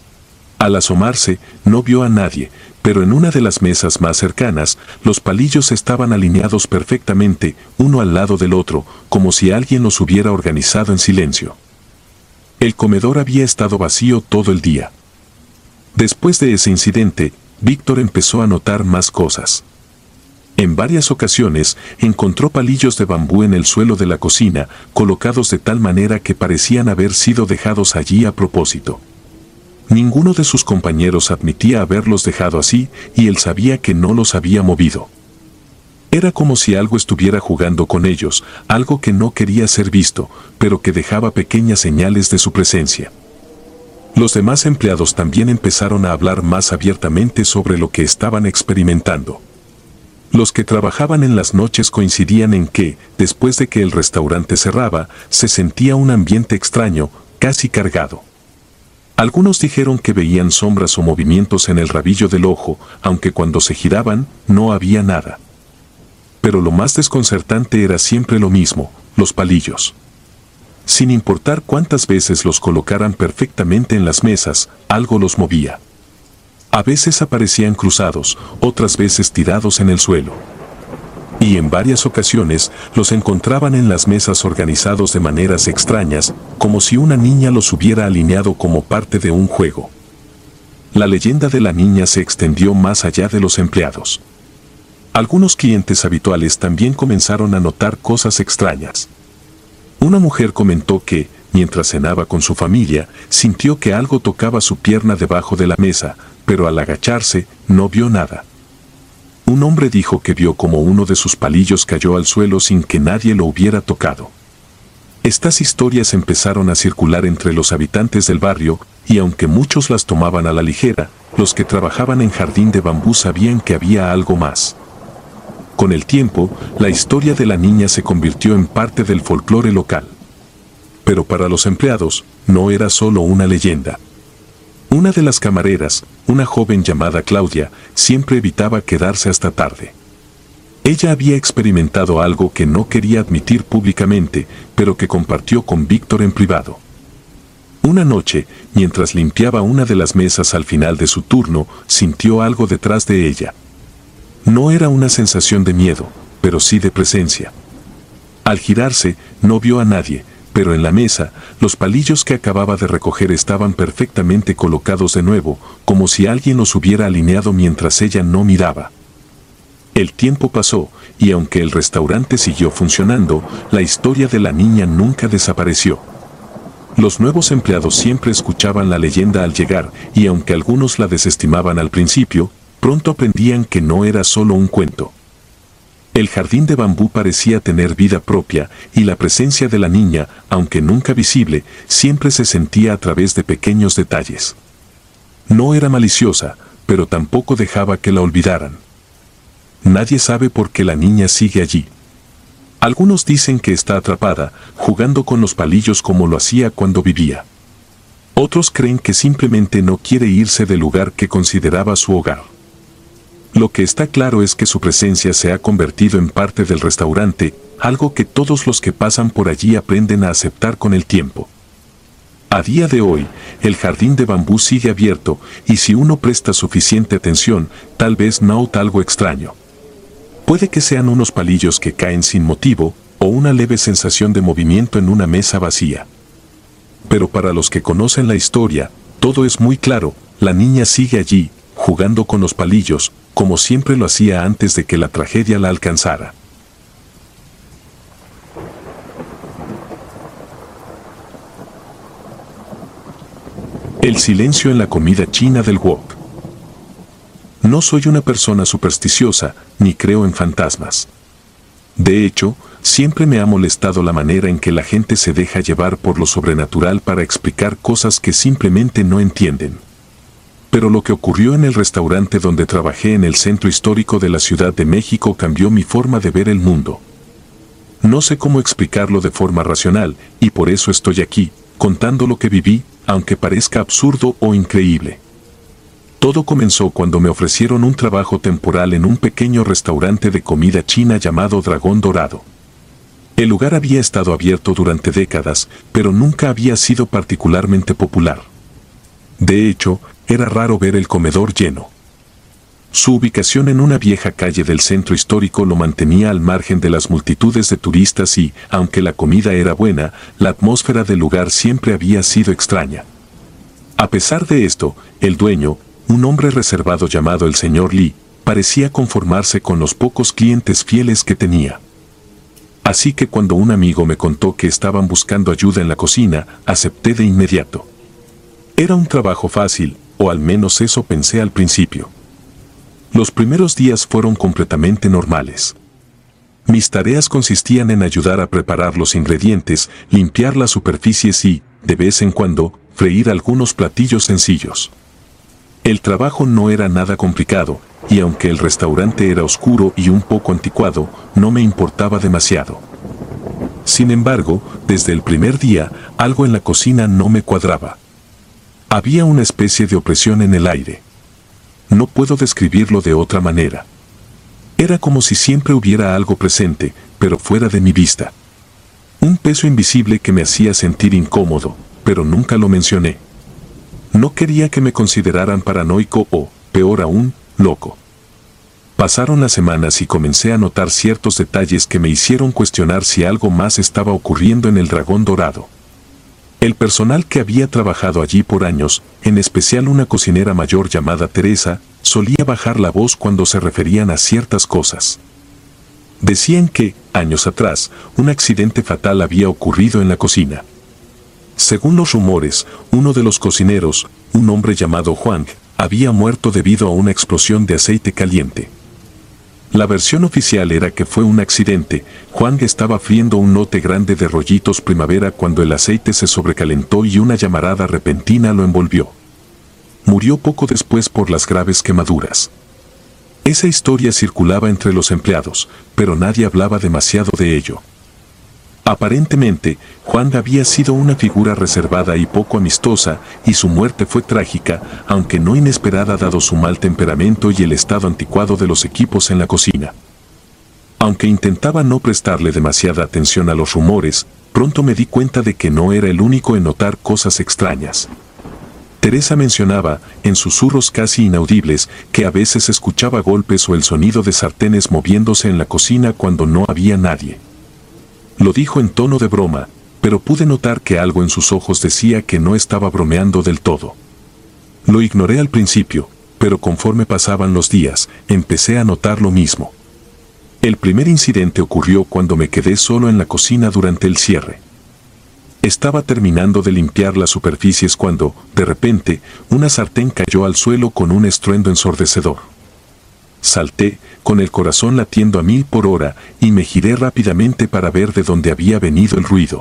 Al asomarse, no vio a nadie, pero en una de las mesas más cercanas, los palillos estaban alineados perfectamente, uno al lado del otro, como si alguien los hubiera organizado en silencio. El comedor había estado vacío todo el día. Después de ese incidente, Víctor empezó a notar más cosas. En varias ocasiones, encontró palillos de bambú en el suelo de la cocina, colocados de tal manera que parecían haber sido dejados allí a propósito. Ninguno de sus compañeros admitía haberlos dejado así, y él sabía que no los había movido. Era como si algo estuviera jugando con ellos, algo que no quería ser visto, pero que dejaba pequeñas señales de su presencia. Los demás empleados también empezaron a hablar más abiertamente sobre lo que estaban experimentando. Los que trabajaban en las noches coincidían en que, después de que el restaurante cerraba, se sentía un ambiente extraño, casi cargado. Algunos dijeron que veían sombras o movimientos en el rabillo del ojo, aunque cuando se giraban, no había nada. Pero lo más desconcertante era siempre lo mismo, los palillos. Sin importar cuántas veces los colocaran perfectamente en las mesas, algo los movía. A veces aparecían cruzados, otras veces tirados en el suelo. Y en varias ocasiones los encontraban en las mesas organizados de maneras extrañas, como si una niña los hubiera alineado como parte de un juego. La leyenda de la niña se extendió más allá de los empleados. Algunos clientes habituales también comenzaron a notar cosas extrañas. Una mujer comentó que, mientras cenaba con su familia, sintió que algo tocaba su pierna debajo de la mesa, pero al agacharse, no vio nada. Un hombre dijo que vio como uno de sus palillos cayó al suelo sin que nadie lo hubiera tocado. Estas historias empezaron a circular entre los habitantes del barrio, y aunque muchos las tomaban a la ligera, los que trabajaban en Jardín de Bambú sabían que había algo más. Con el tiempo, la historia de la niña se convirtió en parte del folclore local. Pero para los empleados, no era solo una leyenda. Una de las camareras, una joven llamada Claudia, siempre evitaba quedarse hasta tarde. Ella había experimentado algo que no quería admitir públicamente, pero que compartió con Víctor en privado. Una noche, mientras limpiaba una de las mesas al final de su turno, sintió algo detrás de ella. No era una sensación de miedo, pero sí de presencia. Al girarse, no vio a nadie, pero en la mesa, los palillos que acababa de recoger estaban perfectamente colocados de nuevo, como si alguien los hubiera alineado mientras ella no miraba. El tiempo pasó, y aunque el restaurante siguió funcionando, la historia de la niña nunca desapareció. Los nuevos empleados siempre escuchaban la leyenda al llegar, y aunque algunos la desestimaban al principio, pronto aprendían que no era solo un cuento. El Jardín de Bambú parecía tener vida propia, y la presencia de la niña, aunque nunca visible, siempre se sentía a través de pequeños detalles. No era maliciosa, pero tampoco dejaba que la olvidaran. Nadie sabe por qué la niña sigue allí. Algunos dicen que está atrapada, jugando con los palillos como lo hacía cuando vivía. Otros creen que simplemente no quiere irse del lugar que consideraba su hogar. Lo que está claro es que su presencia se ha convertido en parte del restaurante, algo que todos los que pasan por allí aprenden a aceptar con el tiempo. A día de hoy, el Jardín de Bambú sigue abierto, y si uno presta suficiente atención, tal vez nota algo extraño. Puede que sean unos palillos que caen sin motivo, o una leve sensación de movimiento en una mesa vacía. Pero para los que conocen la historia, todo es muy claro, la niña sigue allí, jugando con los palillos, como siempre lo hacía antes de que la tragedia la alcanzara. El silencio en la comida china del wok. No soy una persona supersticiosa, ni creo en fantasmas. De hecho, siempre me ha molestado la manera en que la gente se deja llevar por lo sobrenatural para explicar cosas que simplemente no entienden. Pero lo que ocurrió en el restaurante donde trabajé en el centro histórico de la Ciudad de México cambió mi forma de ver el mundo. No sé cómo explicarlo de forma racional, y por eso estoy aquí, contando lo que viví, aunque parezca absurdo o increíble. Todo comenzó cuando me ofrecieron un trabajo temporal en un pequeño restaurante de comida china llamado Dragón Dorado. El lugar había estado abierto durante décadas, pero nunca había sido particularmente popular. De hecho, era raro ver el comedor lleno. Su ubicación en una vieja calle del centro histórico lo mantenía al margen de las multitudes de turistas y, aunque la comida era buena, la atmósfera del lugar siempre había sido extraña. A pesar de esto, el dueño, un hombre reservado llamado el señor Lee, parecía conformarse con los pocos clientes fieles que tenía. Así que cuando un amigo me contó que estaban buscando ayuda en la cocina, acepté de inmediato. Era un trabajo fácil, o al menos eso pensé al principio. Los primeros días fueron completamente normales. Mis tareas consistían en ayudar a preparar los ingredientes, limpiar las superficies y, de vez en cuando, freír algunos platillos sencillos. El trabajo no era nada complicado, y aunque el restaurante era oscuro y un poco anticuado, no me importaba demasiado. Sin embargo, desde el primer día, algo en la cocina no me cuadraba. Había una especie de opresión en el aire. No puedo describirlo de otra manera. Era como si siempre hubiera algo presente, pero fuera de mi vista. Un peso invisible que me hacía sentir incómodo, pero nunca lo mencioné. No quería que me consideraran paranoico o, peor aún, loco. Pasaron las semanas y comencé a notar ciertos detalles que me hicieron cuestionar si algo más estaba ocurriendo en el Dragón Dorado. El personal que había trabajado allí por años, en especial una cocinera mayor llamada Teresa, solía bajar la voz cuando se referían a ciertas cosas. Decían que, años atrás, un accidente fatal había ocurrido en la cocina. Según los rumores, uno de los cocineros, un hombre llamado Juan, había muerto debido a una explosión de aceite caliente. La versión oficial era que fue un accidente. Juan estaba friendo un lote grande de rollitos primavera cuando el aceite se sobrecalentó y una llamarada repentina lo envolvió. Murió poco después por las graves quemaduras. Esa historia circulaba entre los empleados, pero nadie hablaba demasiado de ello. Aparentemente, Juan había sido una figura reservada y poco amistosa, y su muerte fue trágica, aunque no inesperada dado su mal temperamento y el estado anticuado de los equipos en la cocina. Aunque intentaba no prestarle demasiada atención a los rumores, pronto me di cuenta de que no era el único en notar cosas extrañas. Teresa mencionaba, en susurros casi inaudibles, que a veces escuchaba golpes o el sonido de sartenes moviéndose en la cocina cuando no había nadie. Lo dijo en tono de broma, pero pude notar que algo en sus ojos decía que no estaba bromeando del todo. Lo ignoré al principio, pero conforme pasaban los días, empecé a notar lo mismo. El primer incidente ocurrió cuando me quedé solo en la cocina durante el cierre. Estaba terminando de limpiar las superficies cuando, de repente, una sartén cayó al suelo con un estruendo ensordecedor. Salté, con el corazón latiendo a 1000 por hora, y me giré rápidamente para ver de dónde había venido el ruido.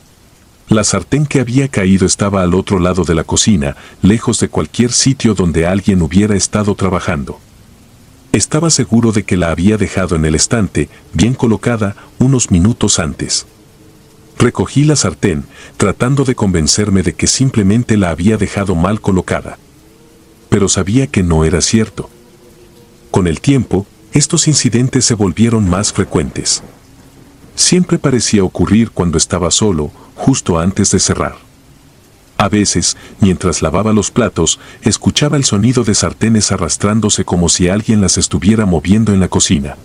La sartén que había caído estaba al otro lado de la cocina, lejos de cualquier sitio donde alguien hubiera estado trabajando. Estaba seguro de que la había dejado en el estante, bien colocada, unos minutos antes. Recogí la sartén, tratando de convencerme de que simplemente la había dejado mal colocada. Pero sabía que no era cierto. Con el tiempo, estos incidentes se volvieron más frecuentes. Siempre parecía ocurrir cuando estaba solo, justo antes de cerrar. A veces, mientras lavaba los platos, escuchaba el sonido de sartenes arrastrándose como si alguien las estuviera moviendo en la cocina.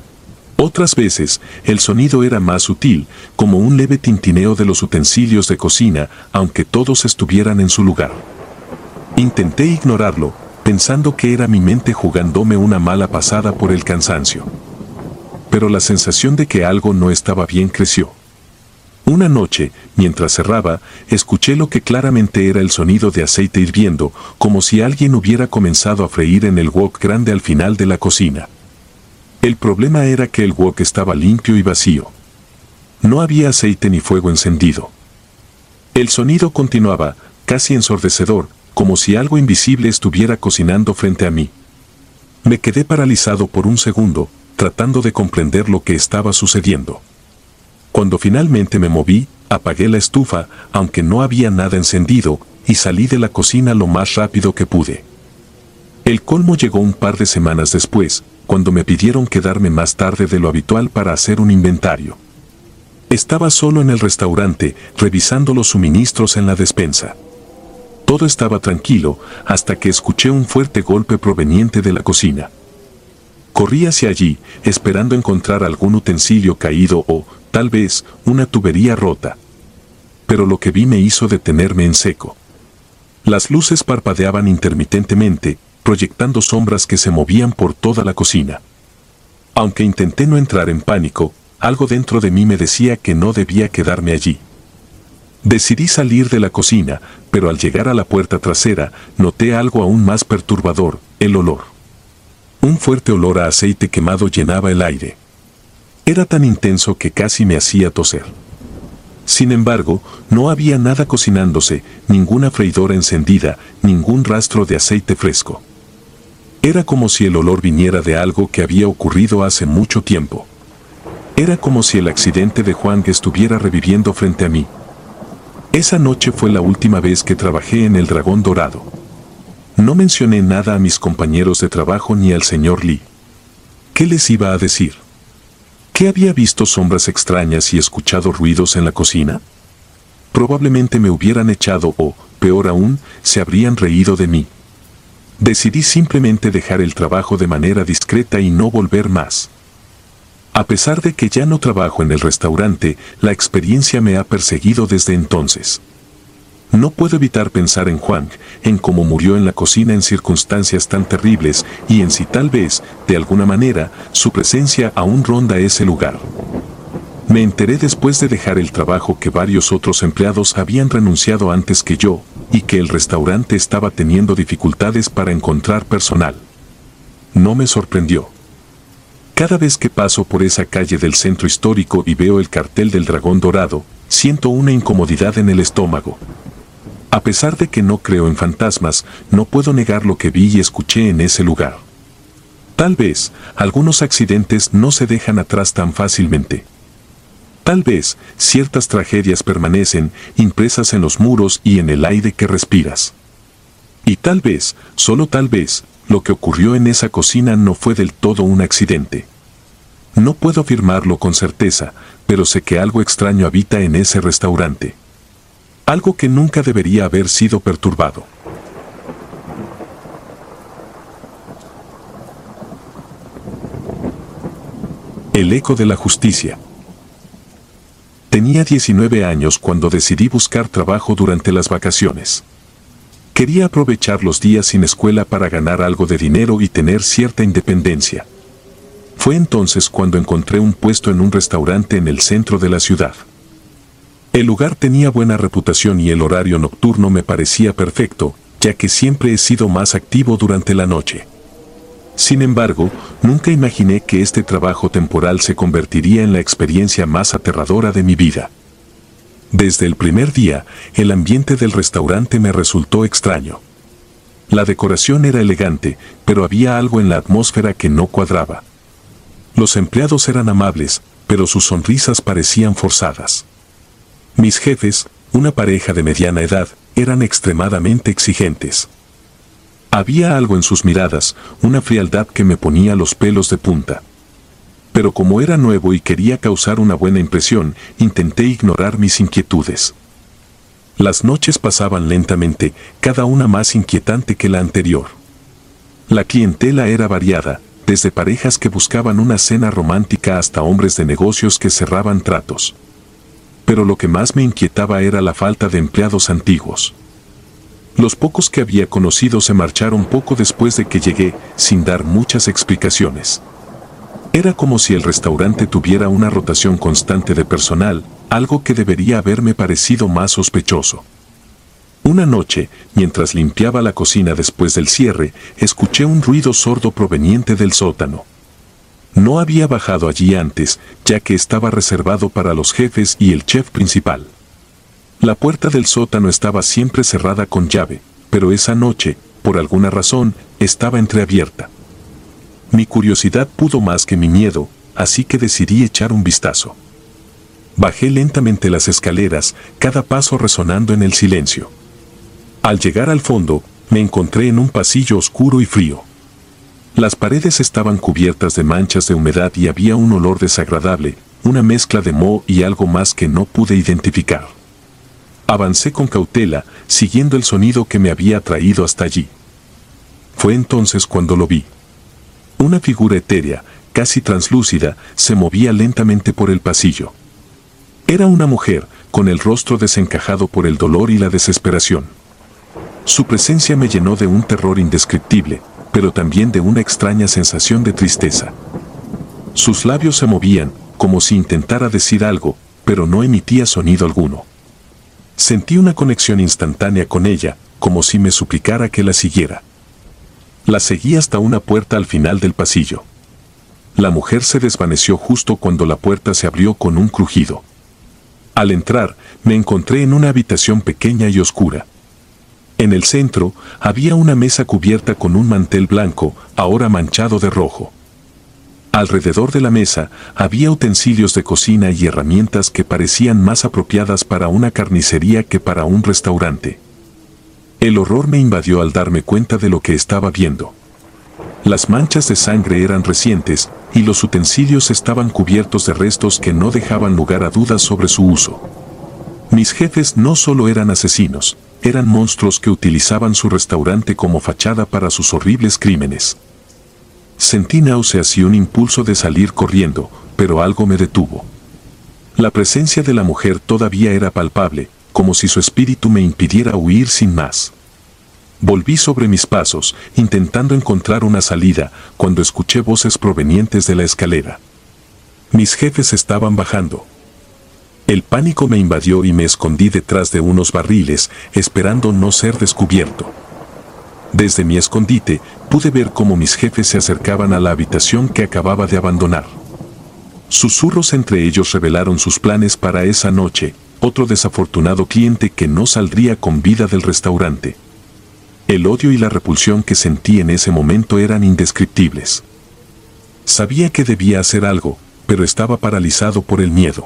Otras veces, el sonido era más sutil, como un leve tintineo de los utensilios de cocina, aunque todos estuvieran en su lugar. Intenté ignorarlo, pensando que era mi mente jugándome una mala pasada por el cansancio. Pero la sensación de que algo no estaba bien creció. Una noche, mientras cerraba, escuché lo que claramente era el sonido de aceite hirviendo, como si alguien hubiera comenzado a freír en el wok grande al final de la cocina. El problema era que el wok estaba limpio y vacío. No había aceite ni fuego encendido. El sonido continuaba, casi ensordecedor, como si algo invisible estuviera cocinando frente a mí. Me quedé paralizado por un segundo, tratando de comprender lo que estaba sucediendo. Cuando finalmente me moví, apagué la estufa, aunque no había nada encendido, y salí de la cocina lo más rápido que pude. El colmo llegó un par de semanas después, cuando me pidieron quedarme más tarde de lo habitual para hacer un inventario. Estaba solo en el restaurante, revisando los suministros en la despensa. Todo estaba tranquilo, hasta que escuché un fuerte golpe proveniente de la cocina. Corrí hacia allí, esperando encontrar algún utensilio caído o, tal vez, una tubería rota. Pero lo que vi me hizo detenerme en seco. Las luces parpadeaban intermitentemente, proyectando sombras que se movían por toda la cocina. Aunque intenté no entrar en pánico, algo dentro de mí me decía que no debía quedarme allí. Decidí salir de la cocina, pero al llegar a la puerta trasera, noté algo aún más perturbador, el olor. Un fuerte olor a aceite quemado llenaba el aire. Era tan intenso que casi me hacía toser. Sin embargo, no había nada cocinándose, ninguna freidora encendida, ningún rastro de aceite fresco. Era como si el olor viniera de algo que había ocurrido hace mucho tiempo. Era como si el accidente de Juan estuviera reviviendo frente a mí. Esa noche fue la última vez que trabajé en el Dragón Dorado. No mencioné nada a mis compañeros de trabajo ni al señor Lee. ¿Qué les iba a decir? ¿Que había visto sombras extrañas y escuchado ruidos en la cocina? Probablemente me hubieran echado o, peor aún, se habrían reído de mí. Decidí simplemente dejar el trabajo de manera discreta y no volver más. A pesar de que ya no trabajo en el restaurante, la experiencia me ha perseguido desde entonces. No puedo evitar pensar en Juan, en cómo murió en la cocina en circunstancias tan terribles y en si tal vez, de alguna manera, su presencia aún ronda ese lugar. Me enteré después de dejar el trabajo que varios otros empleados habían renunciado antes que yo, y que el restaurante estaba teniendo dificultades para encontrar personal. No me sorprendió. Cada vez que paso por esa calle del centro histórico y veo el cartel del Dragón Dorado, siento una incomodidad en el estómago. A pesar de que no creo en fantasmas, no puedo negar lo que vi y escuché en ese lugar. Tal vez, algunos accidentes no se dejan atrás tan fácilmente. Tal vez, ciertas tragedias permanecen impresas en los muros y en el aire que respiras. Y tal vez, solo tal vez, lo que ocurrió en esa cocina no fue del todo un accidente. No puedo afirmarlo con certeza, pero sé que algo extraño habita en ese restaurante. Algo que nunca debería haber sido perturbado. El eco de la justicia. Tenía 19 años cuando decidí buscar trabajo durante las vacaciones. Quería aprovechar los días sin escuela para ganar algo de dinero y tener cierta independencia. Fue entonces cuando encontré un puesto en un restaurante en el centro de la ciudad. El lugar tenía buena reputación y el horario nocturno me parecía perfecto, ya que siempre he sido más activo durante la noche. Sin embargo, nunca imaginé que este trabajo temporal se convertiría en la experiencia más aterradora de mi vida. Desde el primer día, el ambiente del restaurante me resultó extraño. La decoración era elegante, pero había algo en la atmósfera que no cuadraba. Los empleados eran amables, pero sus sonrisas parecían forzadas. Mis jefes, una pareja de mediana edad, eran extremadamente exigentes. Había algo en sus miradas, una frialdad que me ponía los pelos de punta. Pero como era nuevo y quería causar una buena impresión, intenté ignorar mis inquietudes. Las noches pasaban lentamente, cada una más inquietante que la anterior. La clientela era variada, desde parejas que buscaban una cena romántica hasta hombres de negocios que cerraban tratos. Pero lo que más me inquietaba era la falta de empleados antiguos. Los pocos que había conocido se marcharon poco después de que llegué, sin dar muchas explicaciones. Era como si el restaurante tuviera una rotación constante de personal, algo que debería haberme parecido más sospechoso. Una noche, mientras limpiaba la cocina después del cierre, escuché un ruido sordo proveniente del sótano. No había bajado allí antes, ya que estaba reservado para los jefes y el chef principal. La puerta del sótano estaba siempre cerrada con llave, pero esa noche, por alguna razón, estaba entreabierta. Mi curiosidad pudo más que mi miedo, así que decidí echar un vistazo. Bajé lentamente las escaleras, cada paso resonando en el silencio. Al llegar al fondo, me encontré en un pasillo oscuro y frío. Las paredes estaban cubiertas de manchas de humedad y había un olor desagradable, una mezcla de moho y algo más que no pude identificar. Avancé con cautela, siguiendo el sonido que me había traído hasta allí. Fue entonces cuando lo vi. Una figura etérea, casi translúcida, se movía lentamente por el pasillo. Era una mujer, con el rostro desencajado por el dolor y la desesperación. Su presencia me llenó de un terror indescriptible, pero también de una extraña sensación de tristeza. Sus labios se movían, como si intentara decir algo, pero no emitía sonido alguno. Sentí una conexión instantánea con ella, como si me suplicara que la siguiera. La seguí hasta una puerta al final del pasillo. La mujer se desvaneció justo cuando la puerta se abrió con un crujido. Al entrar, me encontré en una habitación pequeña y oscura. En el centro, había una mesa cubierta con un mantel blanco, ahora manchado de rojo. Alrededor de la mesa, había utensilios de cocina y herramientas que parecían más apropiadas para una carnicería que para un restaurante. El horror me invadió al darme cuenta de lo que estaba viendo. Las manchas de sangre eran recientes, y los utensilios estaban cubiertos de restos que no dejaban lugar a dudas sobre su uso. Mis jefes no solo eran asesinos, eran monstruos que utilizaban su restaurante como fachada para sus horribles crímenes. Sentí náuseas y un impulso de salir corriendo, pero algo me detuvo. La presencia de la mujer todavía era palpable, como si su espíritu me impidiera huir sin más. Volví sobre mis pasos, intentando encontrar una salida, cuando escuché voces provenientes de la escalera. Mis jefes estaban bajando. El pánico me invadió y me escondí detrás de unos barriles, esperando no ser descubierto. Desde mi escondite, pude ver cómo mis jefes se acercaban a la habitación que acababa de abandonar. Susurros entre ellos revelaron sus planes para esa noche, otro desafortunado cliente que no saldría con vida del restaurante. El odio y la repulsión que sentí en ese momento eran indescriptibles. Sabía que debía hacer algo, pero estaba paralizado por el miedo.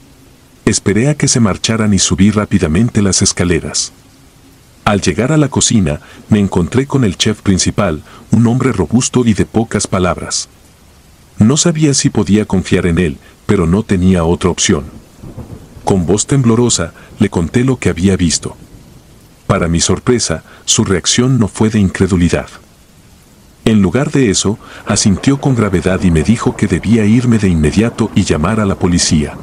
Esperé a que se marcharan y subí rápidamente las escaleras. Al llegar a la cocina, me encontré con el chef principal, un hombre robusto y de pocas palabras. No sabía si podía confiar en él, pero no tenía otra opción. Con voz temblorosa, le conté lo que había visto. Para mi sorpresa, su reacción no fue de incredulidad. En lugar de eso, asintió con gravedad y me dijo que debía irme de inmediato y llamar a la policía.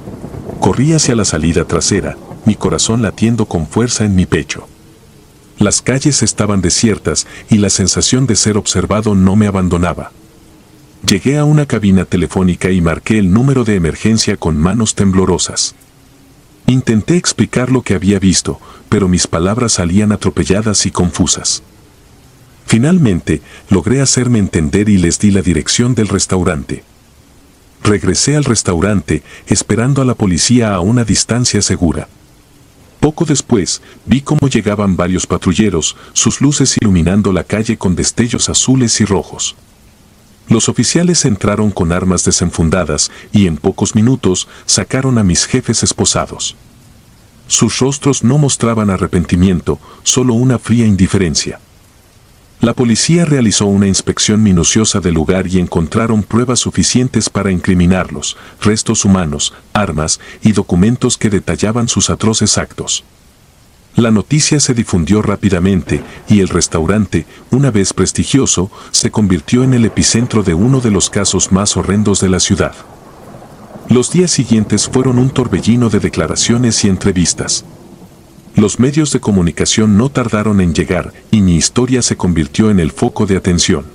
Corrí hacia la salida trasera, mi corazón latiendo con fuerza en mi pecho. Las calles estaban desiertas y la sensación de ser observado no me abandonaba. Llegué a una cabina telefónica y marqué el número de emergencia con manos temblorosas. Intenté explicar lo que había visto, pero mis palabras salían atropelladas y confusas. Finalmente, logré hacerme entender y les di la dirección del restaurante. Regresé al restaurante, esperando a la policía a una distancia segura. Poco después, vi cómo llegaban varios patrulleros, sus luces iluminando la calle con destellos azules y rojos. Los oficiales entraron con armas desenfundadas y en pocos minutos sacaron a mis jefes esposados. Sus rostros no mostraban arrepentimiento, solo una fría indiferencia. La policía realizó una inspección minuciosa del lugar y encontraron pruebas suficientes para incriminarlos, restos humanos, armas y documentos que detallaban sus atroces actos. La noticia se difundió rápidamente y el restaurante, una vez prestigioso, se convirtió en el epicentro de uno de los casos más horrendos de la ciudad. Los días siguientes fueron un torbellino de declaraciones y entrevistas. Los medios de comunicación no tardaron en llegar y mi historia se convirtió en el foco de atención.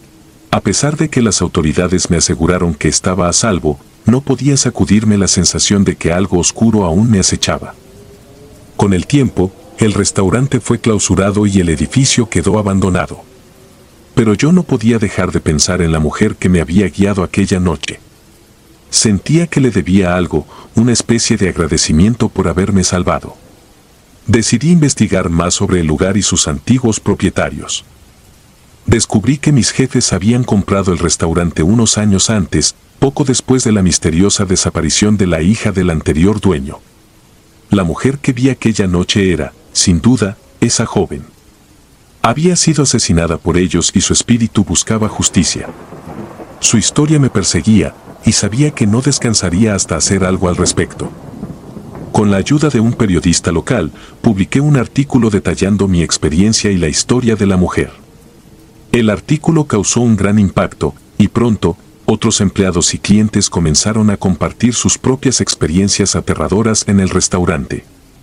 A pesar de que las autoridades me aseguraron que estaba a salvo, no podía sacudirme la sensación de que algo oscuro aún me acechaba. Con el tiempo, el restaurante fue clausurado y el edificio quedó abandonado. Pero yo no podía dejar de pensar en la mujer que me había guiado aquella noche. Sentía que le debía algo, una especie de agradecimiento por haberme salvado. Decidí investigar más sobre el lugar y sus antiguos propietarios. Descubrí que mis jefes habían comprado el restaurante unos años antes, poco después de la misteriosa desaparición de la hija del anterior dueño. La mujer que vi aquella noche era, sin duda, esa joven. Había sido asesinada por ellos y su espíritu buscaba justicia. Su historia me perseguía, y sabía que no descansaría hasta hacer algo al respecto. Con la ayuda de un periodista local, publiqué un artículo detallando mi experiencia y la historia de la mujer. El artículo causó un gran impacto, y pronto, otros empleados y clientes comenzaron a compartir sus propias experiencias aterradoras en el restaurante.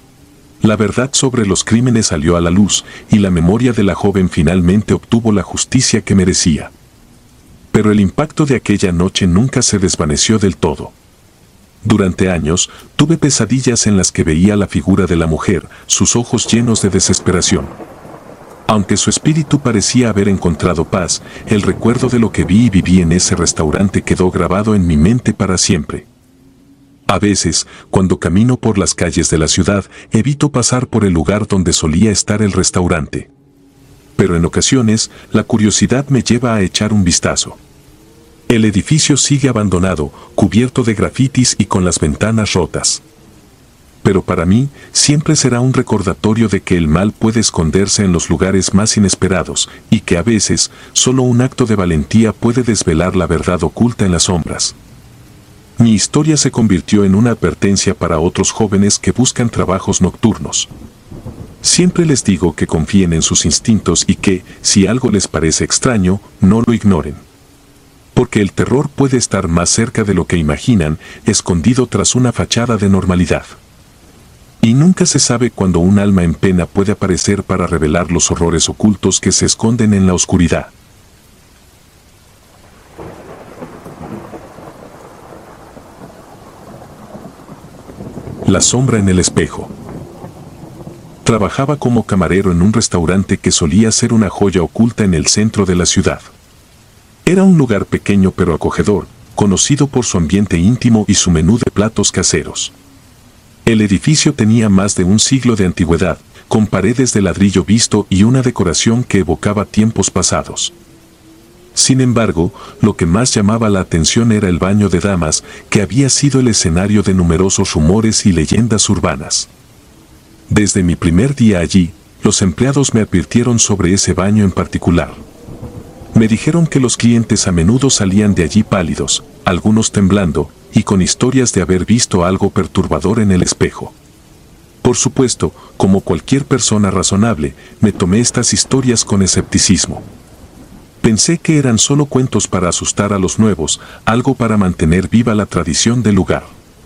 La verdad sobre los crímenes salió a la luz, y la memoria de la joven finalmente obtuvo la justicia que merecía. Pero el impacto de aquella noche nunca se desvaneció del todo. Durante años, tuve pesadillas en las que veía la figura de la mujer, sus ojos llenos de desesperación. Aunque su espíritu parecía haber encontrado paz, el recuerdo de lo que vi y viví en ese restaurante quedó grabado en mi mente para siempre. A veces, cuando camino por las calles de la ciudad, evito pasar por el lugar donde solía estar el restaurante. Pero en ocasiones, la curiosidad me lleva a echar un vistazo. El edificio sigue abandonado, cubierto de grafitis y con las ventanas rotas. Pero para mí, siempre será un recordatorio de que el mal puede esconderse en los lugares más inesperados, y que a veces, solo un acto de valentía puede desvelar la verdad oculta en las sombras. Mi historia se convirtió en una advertencia para otros jóvenes que buscan trabajos nocturnos. Siempre les digo que confíen en sus instintos y que, si algo les parece extraño, no lo ignoren. Porque el terror puede estar más cerca de lo que imaginan, escondido tras una fachada de normalidad. Y nunca se sabe cuándo un alma en pena puede aparecer para revelar los horrores ocultos que se esconden en la oscuridad. La sombra en el espejo. Trabajaba como camarero en un restaurante que solía ser una joya oculta en el centro de la ciudad. Era un lugar pequeño pero acogedor, conocido por su ambiente íntimo y su menú de platos caseros. El edificio tenía más de un siglo de antigüedad, con paredes de ladrillo visto y una decoración que evocaba tiempos pasados. Sin embargo, lo que más llamaba la atención era el baño de damas, que había sido el escenario de numerosos rumores y leyendas urbanas. Desde mi primer día allí, los empleados me advirtieron sobre ese baño en particular. Me dijeron que los clientes a menudo salían de allí pálidos, algunos temblando, y con historias de haber visto algo perturbador en el espejo. Por supuesto, como cualquier persona razonable, me tomé estas historias con escepticismo. Pensé que eran solo cuentos para asustar a los nuevos, algo para mantener viva la tradición del lugar.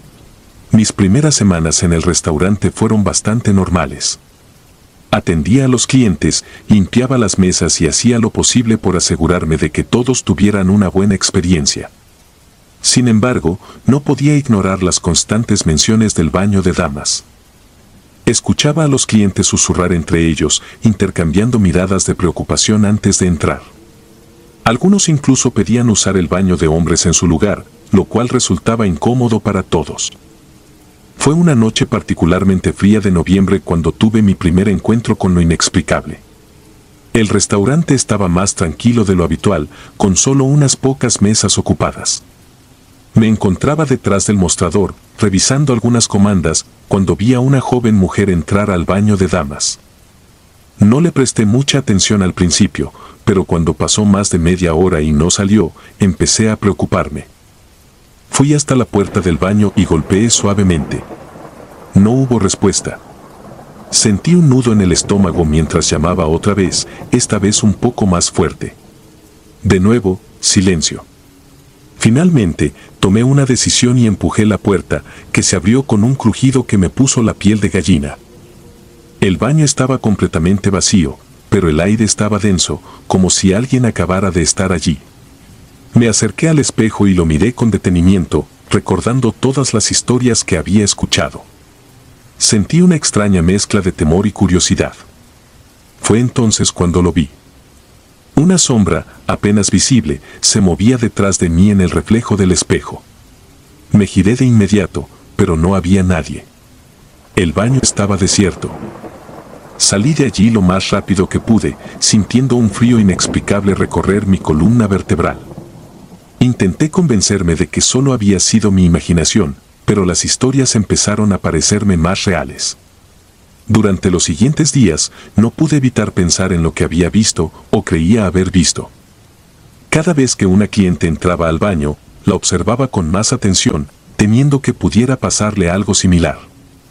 Mis primeras semanas en el restaurante fueron bastante normales. Atendía a los clientes, limpiaba las mesas y hacía lo posible por asegurarme de que todos tuvieran una buena experiencia. Sin embargo, no podía ignorar las constantes menciones del baño de damas. Escuchaba a los clientes susurrar entre ellos, intercambiando miradas de preocupación antes de entrar. Algunos incluso pedían usar el baño de hombres en su lugar, lo cual resultaba incómodo para todos. Fue una noche particularmente fría de noviembre cuando tuve mi primer encuentro con lo inexplicable. El restaurante estaba más tranquilo de lo habitual, con solo unas pocas mesas ocupadas. Me encontraba detrás del mostrador, revisando algunas comandas, cuando vi a una joven mujer entrar al baño de damas. No le presté mucha atención al principio, pero cuando pasó más de media hora y no salió, empecé a preocuparme. Fui hasta la puerta del baño y golpeé suavemente. No hubo respuesta. Sentí un nudo en el estómago mientras llamaba otra vez, esta vez un poco más fuerte. De nuevo, silencio. Finalmente, tomé una decisión y empujé la puerta, que se abrió con un crujido que me puso la piel de gallina. El baño estaba completamente vacío, pero el aire estaba denso, como si alguien acabara de estar allí. Me acerqué al espejo y lo miré con detenimiento, recordando todas las historias que había escuchado. Sentí una extraña mezcla de temor y curiosidad. Fue entonces cuando lo vi. Una sombra, apenas visible, se movía detrás de mí en el reflejo del espejo. Me giré de inmediato, pero no había nadie. El baño estaba desierto. Salí de allí lo más rápido que pude, sintiendo un frío inexplicable recorrer mi columna vertebral. Intenté convencerme de que solo había sido mi imaginación, pero las historias empezaron a parecerme más reales. Durante los siguientes días, no pude evitar pensar en lo que había visto o creía haber visto. Cada vez que una cliente entraba al baño, la observaba con más atención, temiendo que pudiera pasarle algo similar.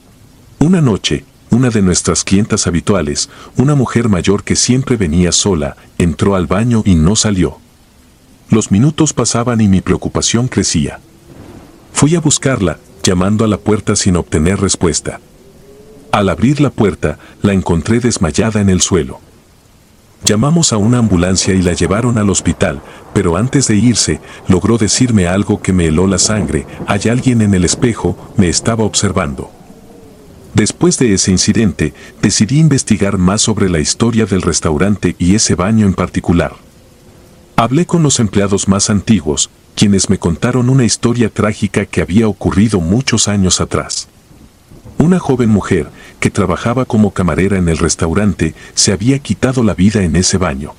Una noche, una de nuestras clientas habituales, una mujer mayor que siempre venía sola, entró al baño y no salió. Los minutos pasaban y mi preocupación crecía. Fui a buscarla, llamando a la puerta sin obtener respuesta. Al abrir la puerta, la encontré desmayada en el suelo. Llamamos a una ambulancia y la llevaron al hospital, pero antes de irse, logró decirme algo que me heló la sangre: hay alguien en el espejo, me estaba observando. Después de ese incidente, decidí investigar más sobre la historia del restaurante y ese baño en particular. Hablé con los empleados más antiguos, quienes me contaron una historia trágica que había ocurrido muchos años atrás. Una joven mujer, que trabajaba como camarera en el restaurante, se había quitado la vida en ese baño.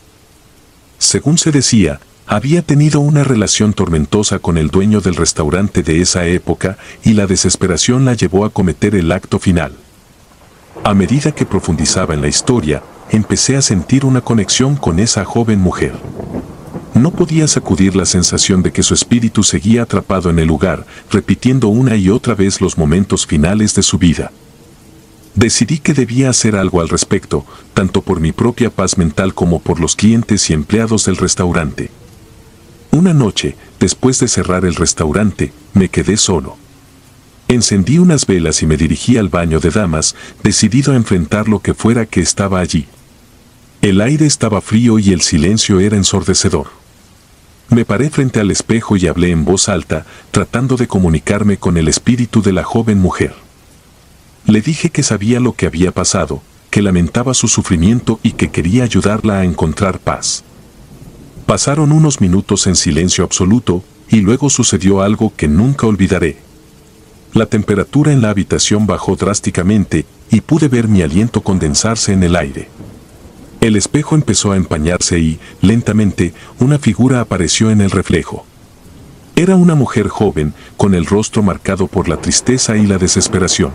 Según se decía, había tenido una relación tormentosa con el dueño del restaurante de esa época y la desesperación la llevó a cometer el acto final. A medida que profundizaba en la historia, empecé a sentir una conexión con esa joven mujer. No podía sacudir la sensación de que su espíritu seguía atrapado en el lugar, repitiendo una y otra vez los momentos finales de su vida. Decidí que debía hacer algo al respecto, tanto por mi propia paz mental como por los clientes y empleados del restaurante. Una noche, después de cerrar el restaurante, me quedé solo. Encendí unas velas y me dirigí al baño de damas, decidido a enfrentar lo que fuera que estaba allí. El aire estaba frío y el silencio era ensordecedor. Me paré frente al espejo y hablé en voz alta, tratando de comunicarme con el espíritu de la joven mujer. Le dije que sabía lo que había pasado, que lamentaba su sufrimiento y que quería ayudarla a encontrar paz. Pasaron unos minutos en silencio absoluto, y luego sucedió algo que nunca olvidaré. La temperatura en la habitación bajó drásticamente, y pude ver mi aliento condensarse en el aire. El espejo empezó a empañarse y, lentamente, una figura apareció en el reflejo. Era una mujer joven, con el rostro marcado por la tristeza y la desesperación.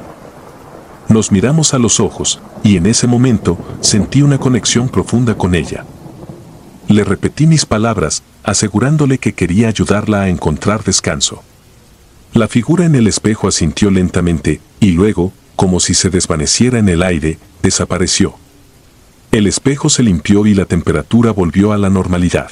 Nos miramos a los ojos, y en ese momento, sentí una conexión profunda con ella. Le repetí mis palabras, asegurándole que quería ayudarla a encontrar descanso. La figura en el espejo asintió lentamente, y luego, como si se desvaneciera en el aire, desapareció. El espejo se limpió y la temperatura volvió a la normalidad.